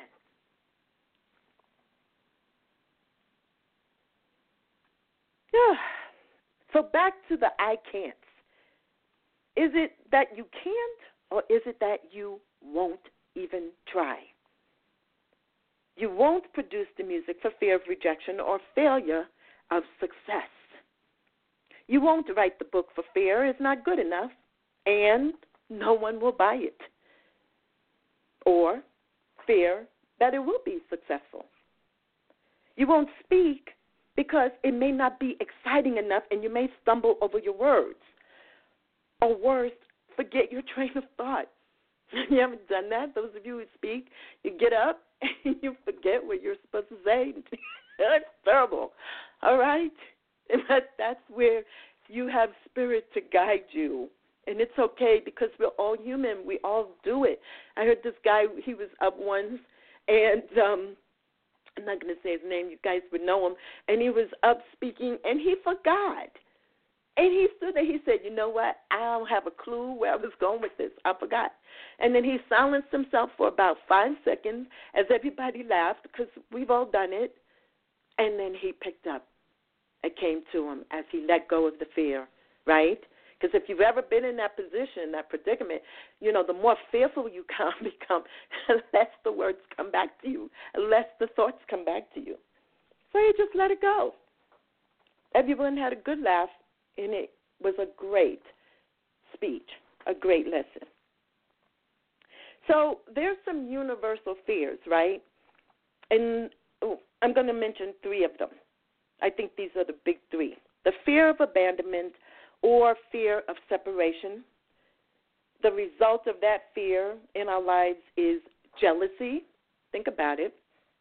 Yeah. So back to the I can't. Is it that you can't, or is it that you won't even try? You won't produce the music for fear of rejection or failure of success. You won't write the book for fear it's not good enough, and no one will buy it. Or fear that it will be successful. You won't speak because it may not be exciting enough, and you may stumble over your words. Or worse, forget your train of thought. You haven't done that? Those of you who speak, you get up and you forget what you're supposed to say. That's terrible. All right? And that, that's where you have spirit to guide you. And it's okay, because we're all human. We all do it. I heard this guy, he was up once, and um, I'm not going to say his name. You guys would know him. And he was up speaking, and he forgot. And he stood there. He said, you know what? I don't have a clue where I was going with this. I forgot. And then he silenced himself for about five seconds as everybody laughed, because we've all done it. And then he picked up. It came to him as he let go of the fear, right? Because if you've ever been in that position, that predicament, you know, the more fearful you come, become, less the words come back to you, less the thoughts come back to you. So you just let it go. Everyone had a good laugh, and it was a great speech, a great lesson. So there's some universal fears, right? And oh, I'm going to mention three of them. I think these are the big three. The fear of abandonment or fear of separation. The result of that fear in our lives is jealousy. Think about it.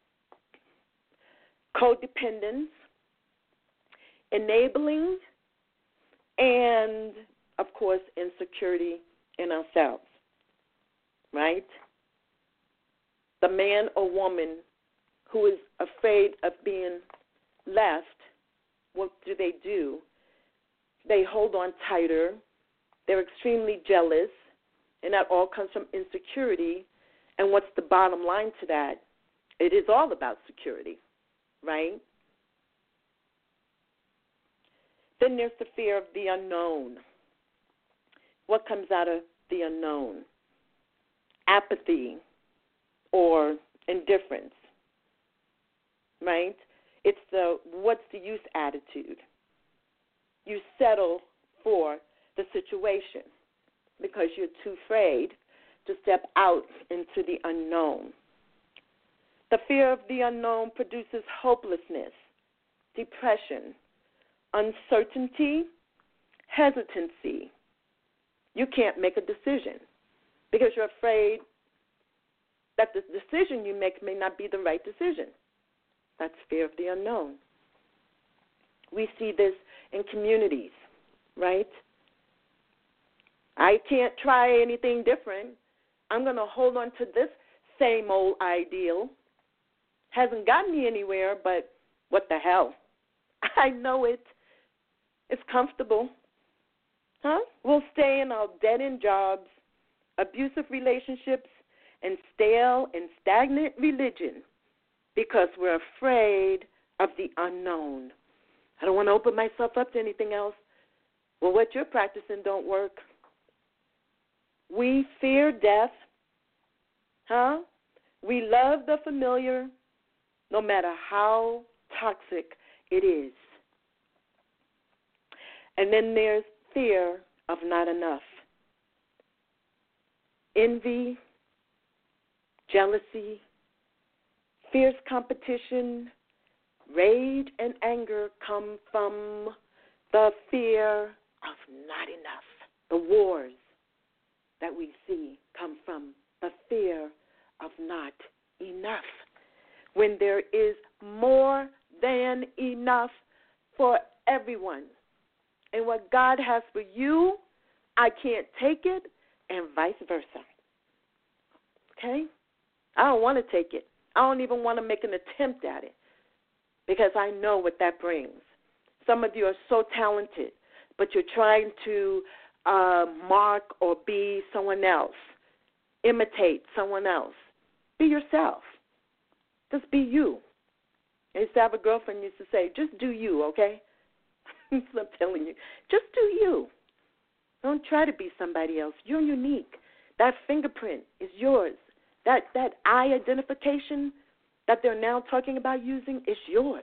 Codependence, enabling, and, of course, insecurity in ourselves, right? The man or woman who is afraid of being left, what do they do? They hold on tighter. They're extremely jealous, and that all comes from insecurity. And what's the bottom line to that? It is all about security, right? Then there's the fear of the unknown. What comes out of the unknown? Apathy or indifference, right? It's the what's the use attitude. You settle for the situation because you're too afraid to step out into the unknown. The fear of the unknown produces hopelessness, depression, uncertainty, hesitancy. You can't make a decision because you're afraid that the decision you make may not be the right decision. That's fear of the unknown. We see this in communities, right? I can't try anything different. I'm going to hold on to this same old ideal. Hasn't gotten me anywhere, but what the hell? I know it. It's comfortable. Huh? We'll stay in our dead-end jobs, abusive relationships, and stale and stagnant religion because we're afraid of the unknown. I don't want to open myself up to anything else. Well, what you're practicing don't work. We fear death. Huh? We love the familiar no matter how toxic it is. And then there's fear of not enough. Envy, jealousy, fierce competition, rage, and anger come from the fear of not enough. The wars that we see come from the fear of not enough. When there is more than enough for everyone. And what God has for you, I can't take it, and vice versa. Okay? I don't want to take it. I don't even want to make an attempt at it because I know what that brings. Some of you are so talented, but you're trying to uh, mark or be someone else, imitate someone else. Be yourself. Just be you. I used to have a girlfriend who used to say, just do you, okay? So I'm telling you, just do you. Don't try to be somebody else. You're unique. That fingerprint is yours. That that eye identification that they're now talking about using is yours.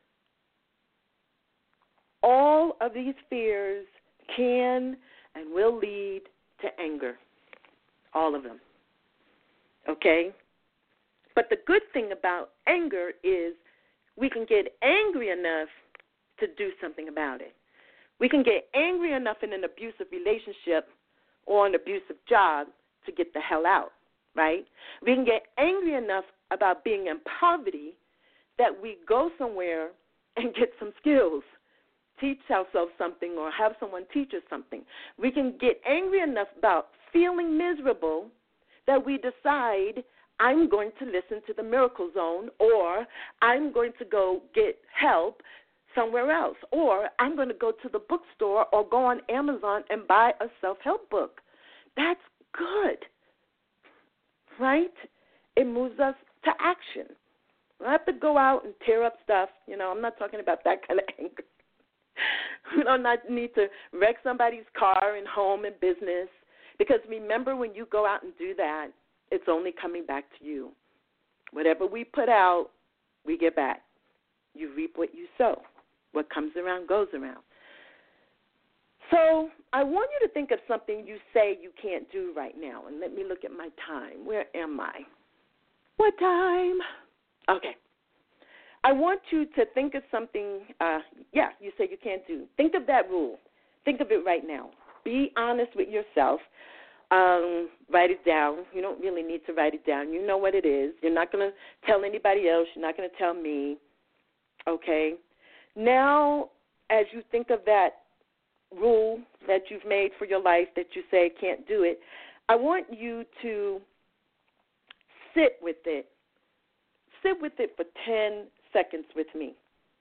All of these fears can and will lead to anger. All of them. Okay? But the good thing about anger is we can get angry enough to do something about it. We can get angry enough in an abusive relationship or an abusive job to get the hell out, right? We can get angry enough about being in poverty that we go somewhere and get some skills, teach ourselves something or have someone teach us something. We can get angry enough about feeling miserable that we decide I'm going to listen to the Miracle Zone, or I'm going to go get help somewhere else, or I'm going to go to the bookstore or go on Amazon and buy a self-help book. That's good, right? It moves us to action. We don't have to go out and tear up stuff. You know, I'm not talking about that kind of anger. We don't not need to wreck somebody's car and home and business, because remember, when you go out and do that, it's only coming back to you. Whatever we put out, we get back. You reap what you sow. What comes around goes around. So I want you to think of something you say you can't do right now. And let me look at my time. Where am I? What time? Okay. I want you to think of something, uh, yeah, you say you can't do. Think of that rule. Think of it right now. Be honest with yourself. Um, write it down. You don't really need to write it down. You know what it is. You're not going to tell anybody else. You're not going to tell me. Okay? Now, as you think of that rule that you've made for your life that you say can't do it, I want you to sit with it. Sit with it for ten seconds with me.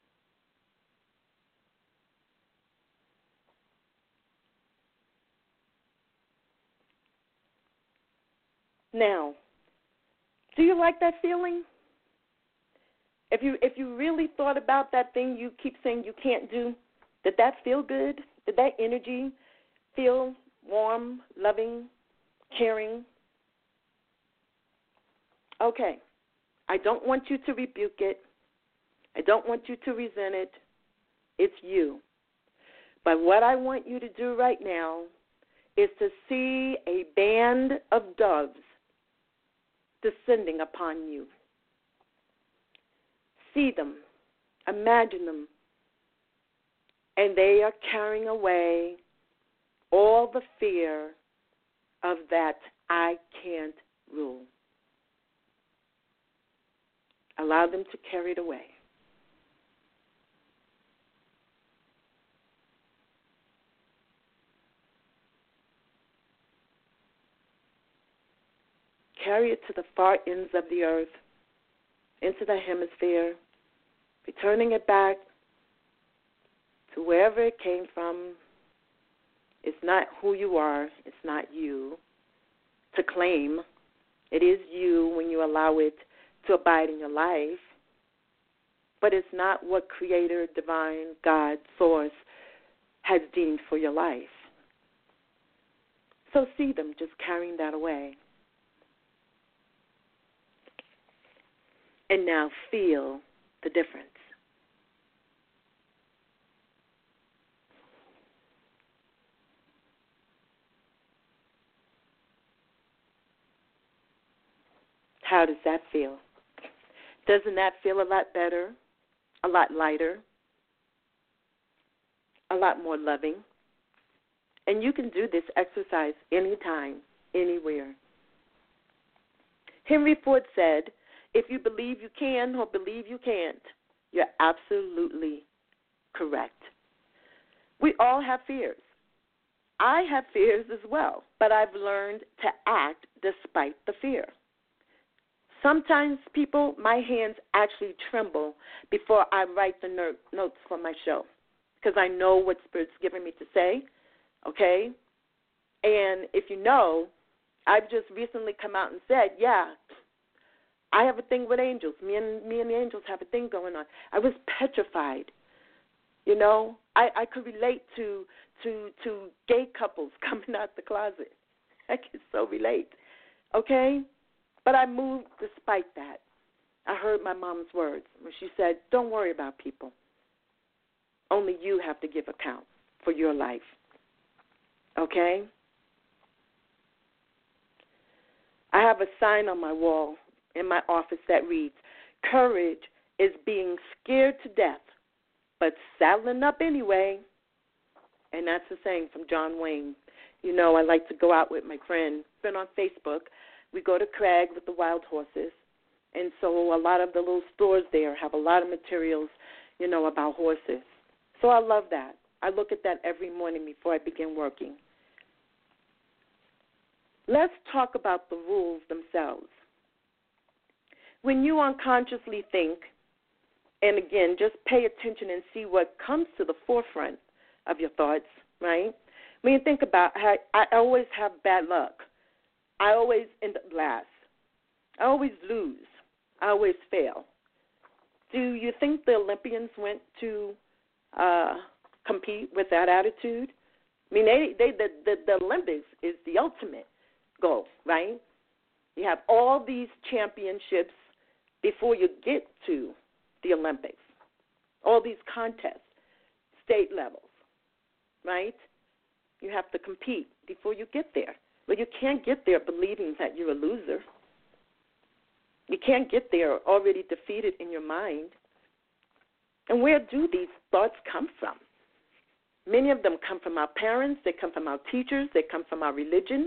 Now, do you like that feeling? If you if you really thought about that thing you keep saying you can't do, did that feel good? Did that energy feel warm, loving, caring? Okay. I don't want you to rebuke it. I don't want you to resent it. It's you. But what I want you to do right now is to see a band of doves descending upon you. See them. Imagine them. And they are carrying away all the fear of that I can't rule. Allow them to carry it away. Carry it to the far ends of the earth, into the hemisphere, returning it back to wherever it came from. It's not who you are. It's not you to claim. It is you when you allow it to abide in your life. But it's not what Creator, Divine, God, Source has deemed for your life. So see them just carrying that away. And now feel the difference. How does that feel? Doesn't that feel a lot better, a lot lighter, a lot more loving? And you can do this exercise anytime, anywhere. Henry Ford said, if you believe you can or believe you can't, you're absolutely correct. We all have fears. I have fears as well, but I've learned to act despite the fear. Sometimes, people, my hands actually tremble before I write the ner- notes for my show because I know what Spirit's giving me to say, okay? And if you know, I've just recently come out and said, yeah, I have a thing with angels. Me and me and the angels have a thing going on. I was petrified. You know, I, I could relate to to to gay couples coming out the closet. I can so relate. Okay? But I moved despite that. I heard my mom's words when she said, don't worry about people. Only you have to give account for your life. Okay? I have a sign on my wall in my office that reads, courage is being scared to death, but saddling up anyway. And that's a saying from John Wayne. You know, I like to go out with my friend, friend on Facebook. We go to Craig with the wild horses. And so a lot of the little stores there have a lot of materials, you know, about horses. So I love that. I look at that every morning before I begin working. Let's talk about the rules themselves. When you unconsciously think, and again, just pay attention and see what comes to the forefront of your thoughts, right? When you think about how I always have bad luck. I always end up last. I always lose. I always fail. Do you think the Olympians went to uh, compete with that attitude? I mean, they, they the, the, the Olympics is the ultimate goal, right? You have all these championships before you get to the Olympics, all these contests. state levels, right? You have to compete before you get there. But you can't get there believing that you're a loser. You can't get there already defeated in your mind. And where do these thoughts come from? Many of them come from our parents. They come from our teachers. They come from our religion.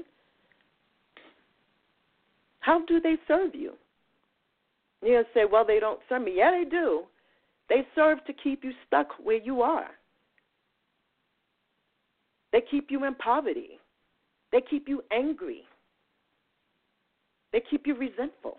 How do they serve you? You say, well, they don't serve me. Yeah, they do. They serve to keep you stuck where you are. They keep you in poverty. They keep you angry. They keep you resentful.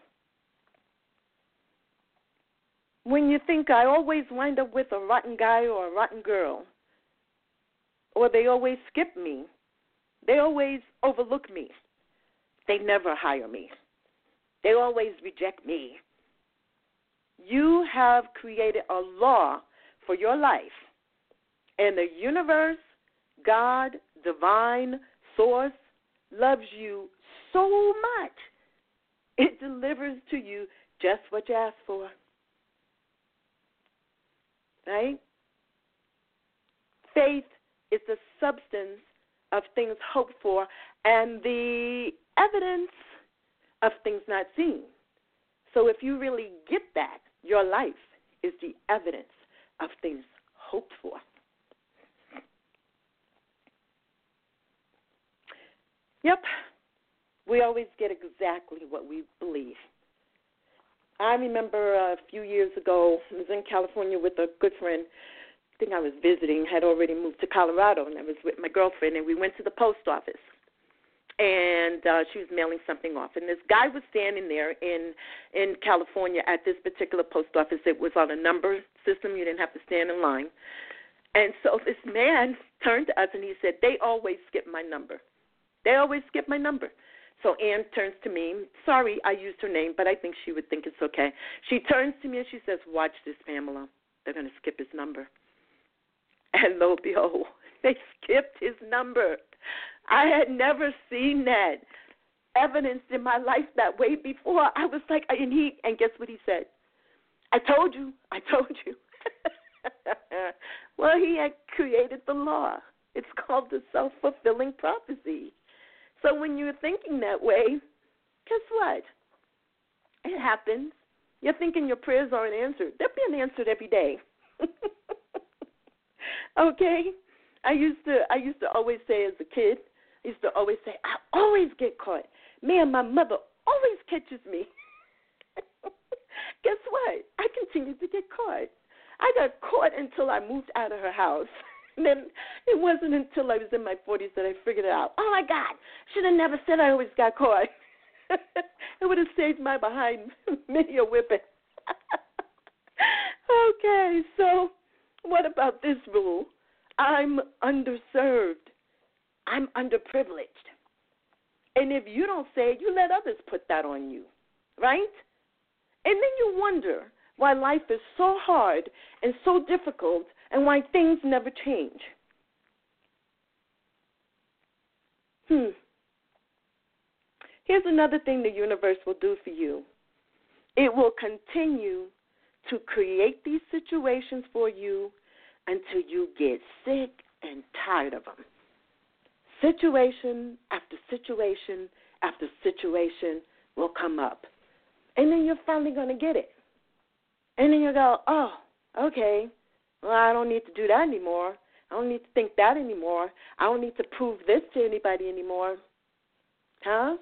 When you think, I always wind up with a rotten guy or a rotten girl, or they always skip me, they always overlook me, they never hire me, they always reject me, you have created a law for your life. And the universe, God, divine, source, loves you so much, it delivers to you just what you asked for. Right? Faith is the substance of things hoped for and the evidence of things not seen. So if you really get that, your life is the evidence of things hoped for. Yep, we always get exactly what we believe. I remember a few years ago, I was in California with a good friend. I think I was visiting, had already moved to Colorado, and I was with my girlfriend, and we went to the post office. And uh, she was mailing something off. And this guy was standing there in in California at this particular post office. It was on a number system. You didn't have to stand in line. And so this man turned to us, and he said, they always skip my number. They always skip my number. So Ann turns to me. Sorry, I used her name, but I think she would think it's okay. She turns to me, and she says, watch this, Pamela. They're going to skip his number. And lo and behold, they skipped his number. I had never seen that evidence in my life that way before. I was like, and he, and guess what he said? I told you, I told you. Well, he had created the law. It's called the self-fulfilling prophecy. So when you're thinking that way, guess what? It happens. You're thinking your prayers aren't answered. They're being answered every day. Okay? I used to I used to always say as a kid, I used to always say, I always get caught. Man, my mother always catches me. Guess what? I continued to get caught. I got caught until I moved out of her house. And then it wasn't until I was in my forties that I figured it out. Oh, my God, should have never said I always got caught. It would have saved my behind many a whipping. Okay, so what about this rule? I'm underserved. I'm underprivileged. And if you don't say it, you let others put that on you, right? And then you wonder why life is so hard and so difficult and why things never change. Hmm. Here's another thing the universe will do for you. It will continue to create these situations for you until you get sick and tired of them. Situation after situation after situation will come up. And then you're finally going to get it. And then you go, oh, okay, well, I don't need to do that anymore. I don't need to think that anymore. I don't need to prove this to anybody anymore. Huh?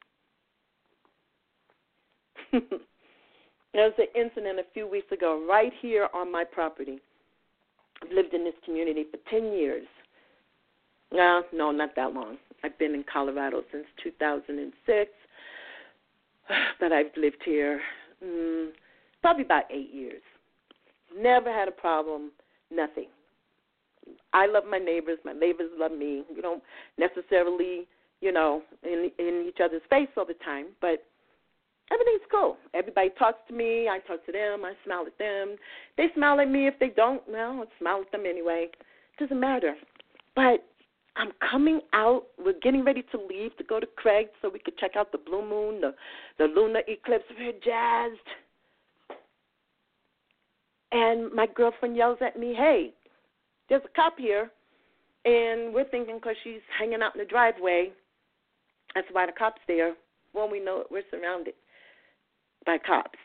There was an incident a few weeks ago right here on my property. I've lived in this community for ten years. No, no, not that long. I've been in Colorado since two thousand six, but I've lived here mm, probably about eight years. Never had a problem, nothing. I love my neighbors. My neighbors love me. We don't necessarily, you know, in, in each other's face all the time, but everything's cool. Everybody talks to me. I talk to them. I smile at them. They smile at me. If they don't, well, I smile at them anyway. It doesn't matter. But I'm coming out. We're getting ready to leave to go to Craig so we could check out the blue moon, the, the lunar eclipse. We're jazzed. And my girlfriend yells at me, hey, there's a cop here, and we're thinking because she's hanging out in the driveway, that's why the cop's there. When we know it, we're surrounded by cops.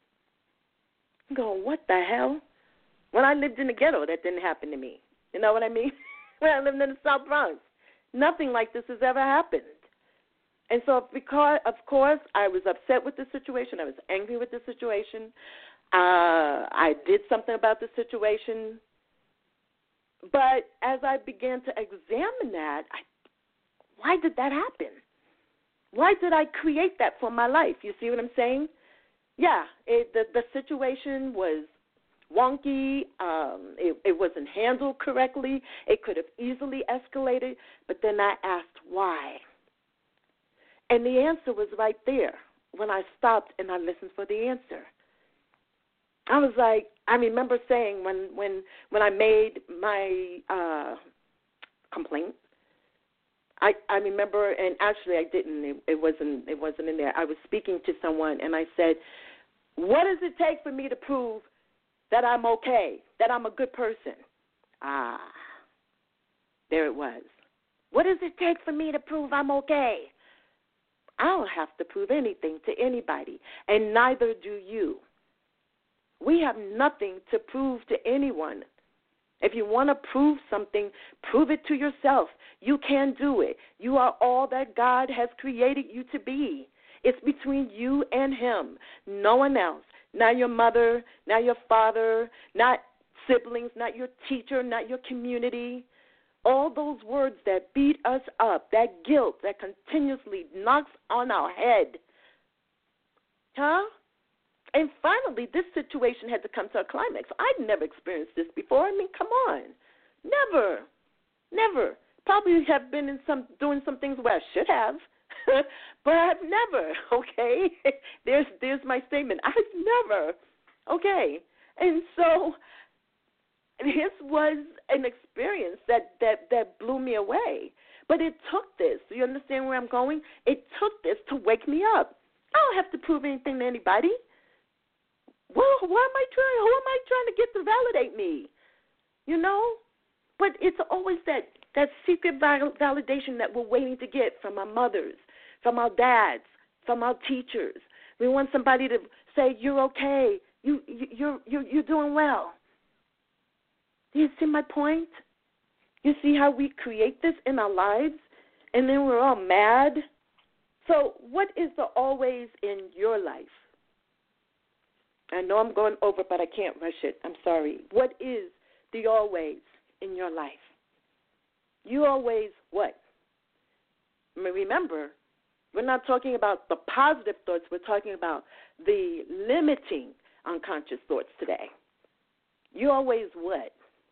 I'm going, what the hell? When I lived in the ghetto, that didn't happen to me. You know what I mean? When I lived in the South Bronx, nothing like this has ever happened. And so, because, of course, I was upset with the situation. I was angry with the situation. Uh, I did something about the situation. But as I began to examine that, I, why did that happen? Why did I create that for my life? You see what I'm saying? Yeah, it, the, the situation was wonky. Um, it, it wasn't handled correctly. It could have easily escalated. But then I asked why. And the answer was right there when I stopped and I listened for the answer. I was like, I remember saying when when, when I made my uh, complaint, I, I remember, and actually I didn't. It, it wasn't. It wasn't in there. I was speaking to someone, and I said, "What does it take for me to prove that I'm okay, that I'm a good person?" Ah, there it was. What does it take for me to prove I'm okay? I don't have to prove anything to anybody, and neither do you. We have nothing to prove to anyone. If you want to prove something, prove it to yourself. You can do it. You are all that God has created you to be. It's between you and him, no one else. Not your mother, not your father, not siblings, not your teacher, not your community. All those words that beat us up, that guilt that continuously knocks on our head. Huh? And finally, this situation had to come to a climax. I'd never experienced this before. I mean, come on. Never. Never. Probably have been in some doing some things where I should have. But I've never, okay? There's there's my statement. I've never. Okay. And so this was an experience that, that, that blew me away. But it took this. Do you understand where I'm going? It took this to wake me up. I don't have to prove anything to anybody. Well, why am I trying? Who am I trying to get to validate me? You know? But it's always that, that secret val- validation that we're waiting to get from our mothers, from our dads, from our teachers. We want somebody to say, you're okay. You, you, you're, you're, you're doing well. Do you see my point? You see how we create this in our lives, and then we're all mad? So what is the always in your life? I know I'm going over, but I can't rush it. I'm sorry. What is the always in your life? You always what? Remember, we're not talking about the positive thoughts. We're talking about the limiting unconscious thoughts today. You always what?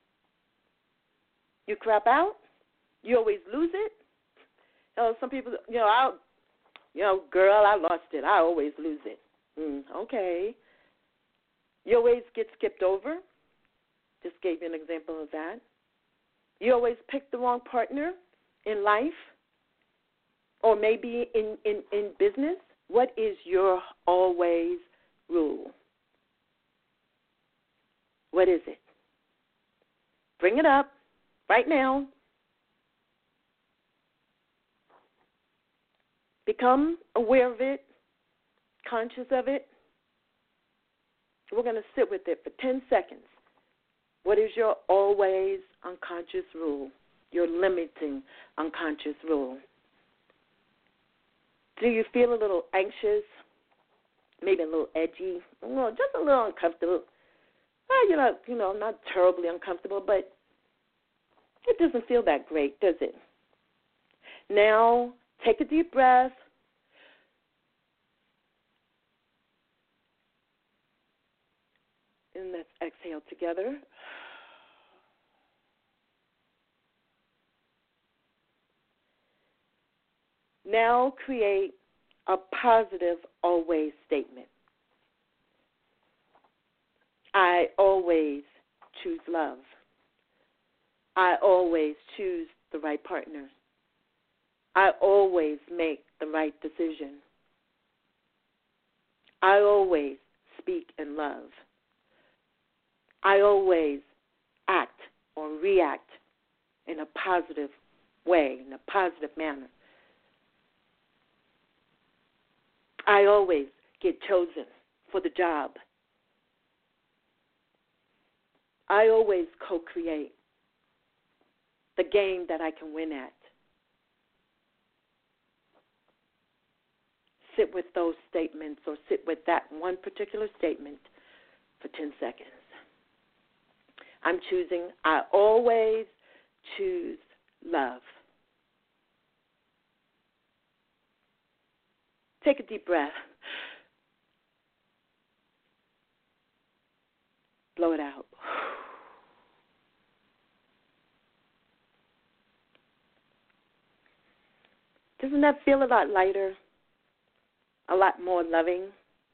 You crap out? You always lose it? You know, some people, you know, I, you know, girl, I lost it. I always lose it. Mm, okay. You always get skipped over. Just gave you an example of that. You always pick the wrong partner in life or maybe in, in, in business. What is your always rule? What is it? Bring it up right now. Become aware of it, conscious of it. We're going to sit with it for ten seconds. What is your always unconscious rule, your limiting unconscious rule? Do you feel a little anxious, maybe a little edgy, well, just a little uncomfortable? Well, you know, you know, not terribly uncomfortable, but it doesn't feel that great, does it? Now, take a deep breath. And let's exhale together. Now create a positive always statement. I always choose love. I always choose the right partner. I always make the right decision. I always speak in love. I always act or react in a positive way, in a positive manner. I always get chosen for the job. I always co-create the game that I can win at. Sit with those statements or sit with that one particular statement for ten seconds. I'm choosing, I always choose love. Take a deep breath. Blow it out. Doesn't that feel a lot lighter? A lot more loving?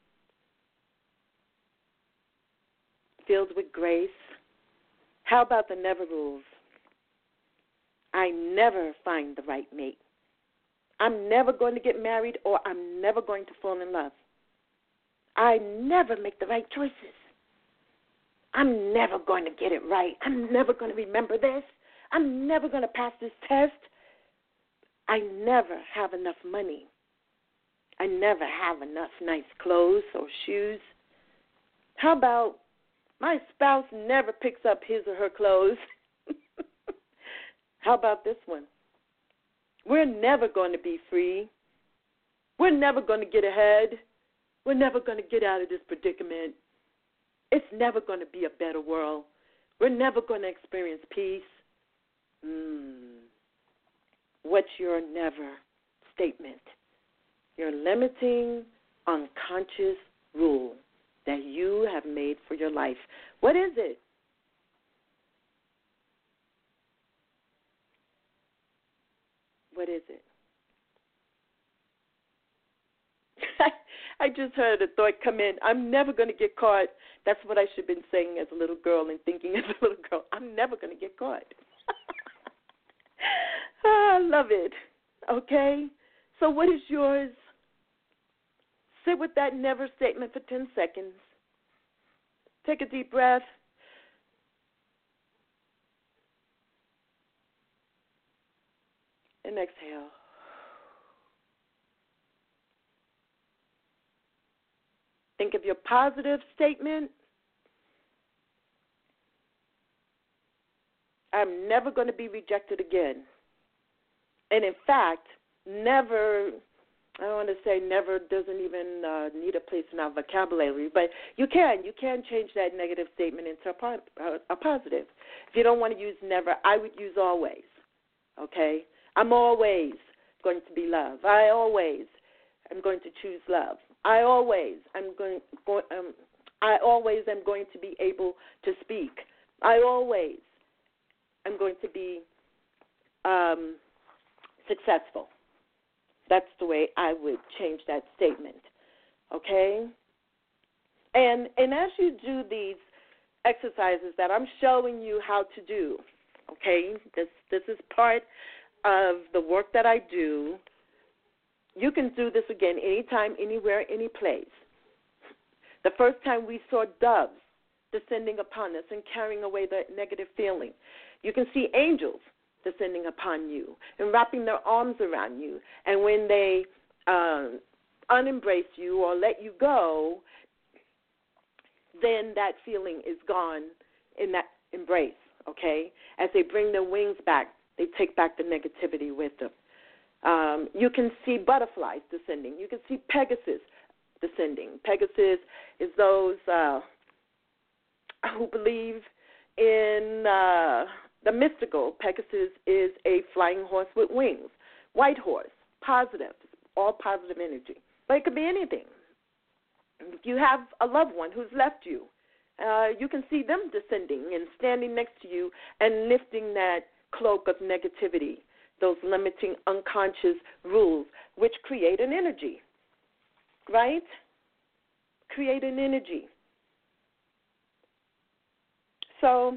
Filled with grace? How about the never rules? I never find the right mate. I'm never going to get married, or I'm never going to fall in love. I never make the right choices. I'm never going to get it right. I'm never going to remember this. I'm never going to pass this test. I never have enough money. I never have enough nice clothes or shoes. How about my spouse never picks up his or her clothes? How about this one? We're never going to be free. We're never going to get ahead. We're never going to get out of this predicament. It's never going to be a better world. We're never going to experience peace. Mm. What's your never statement? Your limiting, unconscious rule that you have made for your life. What is it? What is it? I just heard a thought come in. I'm never going to get caught. That's what I should have been saying as a little girl and thinking as a little girl. I'm never going to get caught. Oh, I love it. Okay? So what is yours? Sit with that never statement for ten seconds. Take a deep breath. And exhale. Think of your positive statement. I'm never going to be rejected again. And in fact, never, I don't want to say never doesn't even uh, need a place in our vocabulary, but you can. You can change that negative statement into a, po- a positive. If you don't want to use never, I would use always, okay? I'm always going to be loved. I always am going to choose love. I always am going, go, um, I always am going to be able to speak. I always am going to be um, successful. That's the way I would change that statement, okay? And and as you do these exercises that I'm showing you how to do, okay, this this is part of the work that I do. You can do this again anytime, anywhere, any place. The first time we saw doves descending upon us and carrying away the negative feeling. You can see angels descending upon you and wrapping their arms around you. And when they uh, unembrace you or let you go, then that feeling is gone in that embrace, okay? As they bring their wings back, they take back the negativity with them. Um, you can see butterflies descending. You can see Pegasus descending. Pegasus is those uh, who believe in uh, the mystical. Pegasus is a flying horse with wings. White horse, positive, all positive energy. But it could be anything. If you have a loved one who's left you, uh, you can see them descending and standing next to you and lifting that cloak of negativity, those limiting unconscious rules, which create an energy, right? Create an energy. So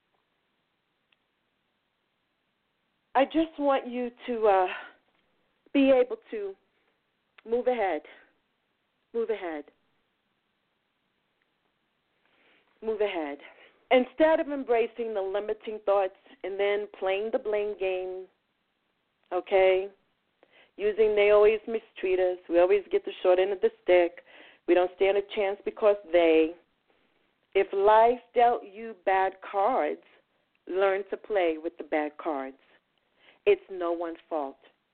I just want you to uh, be able to move ahead, move ahead, move ahead. Instead of embracing the limiting thoughts and then playing the blame game, okay, using they always mistreat us, we always get the short end of the stick, we don't stand a chance because they, if life dealt you bad cards, learn to play with the bad cards. It's no one's fault.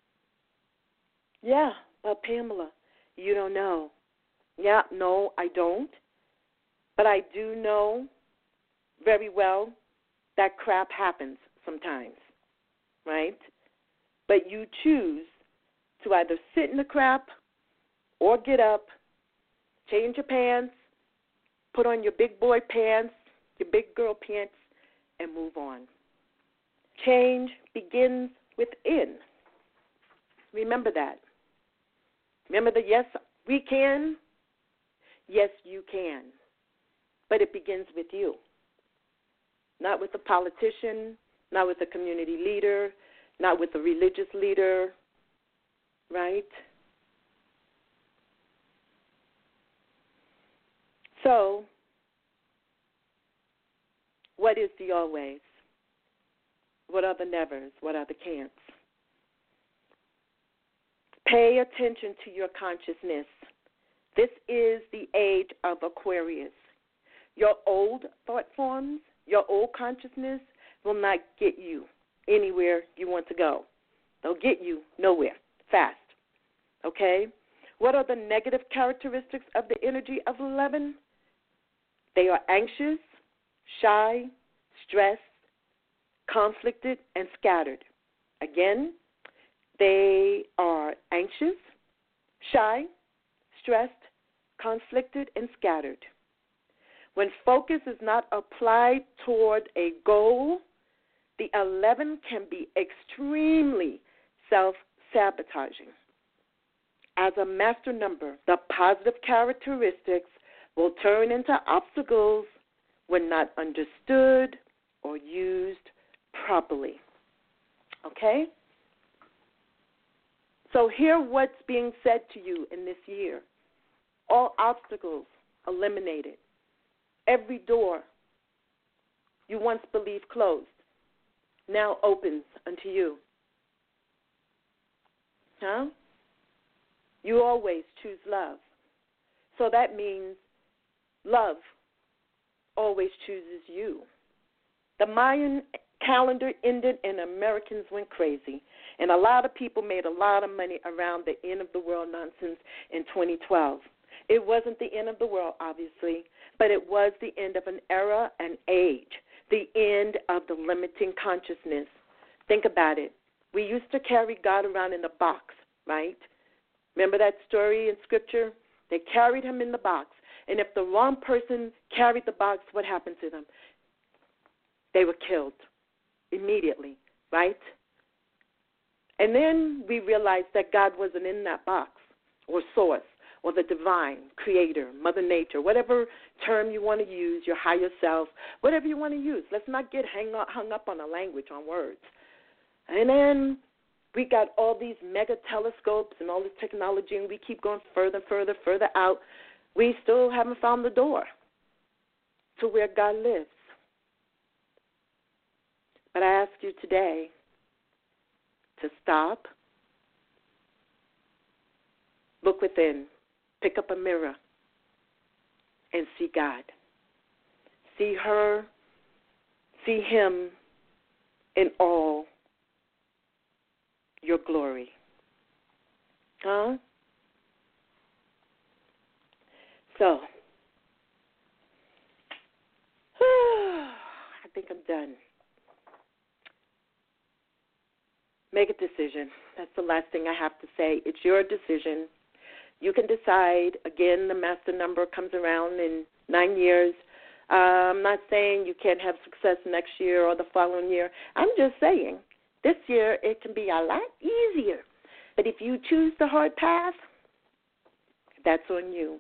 Yeah, but Pamela, you don't know. Yeah, no, I don't. But I do know very well that crap happens sometimes, right? But you choose to either sit in the crap or get up, change your pants, put on your big boy pants, your big girl pants, and move on. Change begins within. Remember that. Remember that, yes, we can. Yes, you can. But it begins with you. Not with a politician, not with a community leader, not with a religious leader, right? So, what is the always? What are the nevers? What are the can'ts? Pay attention to your consciousness. This is the age of Aquarius. Your old thought forms, your old consciousness will not get you anywhere you want to go. They'll get you nowhere fast. Okay? What are the negative characteristics of the energy of eleven? They are anxious, shy, stressed, conflicted, and scattered. Again, they are anxious, shy, stressed, conflicted, and scattered. When focus is not applied toward a goal, the eleven can be extremely self-sabotaging. As a master number, the positive characteristics will turn into obstacles when not understood or used properly. Okay? So hear what's being said to you in this year. All obstacles eliminated. Every door you once believed closed now opens unto you. Huh? You always choose love. So that means love always chooses you. The Mayan calendar ended and Americans went crazy. And a lot of people made a lot of money around the end of the world nonsense in twenty twelve. It wasn't the end of the world, obviously, but it was the end of an era, an age, the end of the limiting consciousness. Think about it. We used to carry God around in a box, right? Remember that story in Scripture? They carried him in the box. And if the wrong person carried the box, what happened to them? They were killed immediately, right? And then we realized that God wasn't in that box or source or the divine creator, Mother Nature, whatever term you want to use, your higher self, whatever you want to use. Let's not get hang up, hung up on a language, on words. And then we got all these mega telescopes and all this technology, and we keep going further, further, further out. We still haven't found the door to where God lives. But I ask you today to stop, look within, pick up a mirror, and see God. See her, see him in all your glory. Huh? So, I think I'm done. Make a decision. That's the last thing I have to say. It's your decision. You can decide. Again, the master number comes around in nine years. Uh, I'm not saying you can't have success next year or the following year. I'm just saying this year it can be a lot easier. But if you choose the hard path, that's on you.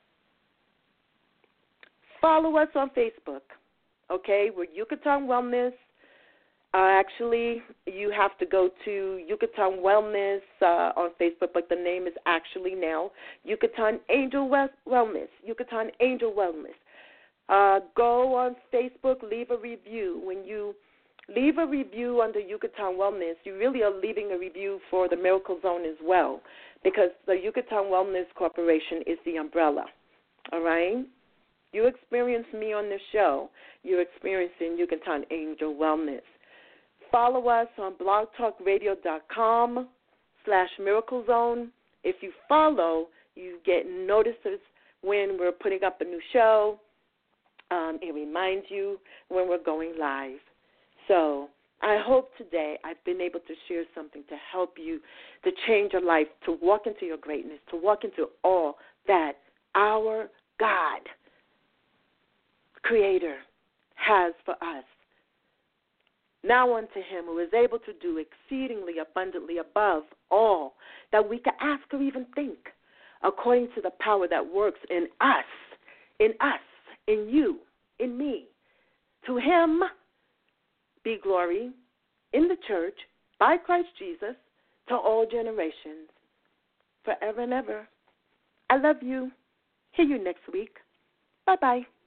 Follow us on Facebook, okay? We're Yucatan Wellness. Uh, actually, you have to go to Yucatan Wellness uh, on Facebook, but the name is actually now Yucatan Angel Wellness. Yucatan Angel Wellness. Uh, go on Facebook, leave a review. When you leave a review under Yucatan Wellness, you really are leaving a review for the Miracle Zone as well, because the Yucatan Wellness Corporation is the umbrella, all right? You experience me on this show, you're experiencing Yucatan Angel Wellness. Follow us on blogtalkradio.com slash Miracle Zone. If you follow, you get notices when we're putting up a new show. Um, it reminds you when we're going live. So I hope today I've been able to share something to help you to change your life, to walk into your greatness, to walk into all that our God, Creator, has for us. Now unto him who is able to do exceedingly abundantly above all that we can ask or even think, according to the power that works in us, in us, in you, in me. To him be glory in the church by Christ Jesus to all generations, forever and ever. I love you. Hear you next week. Bye-bye.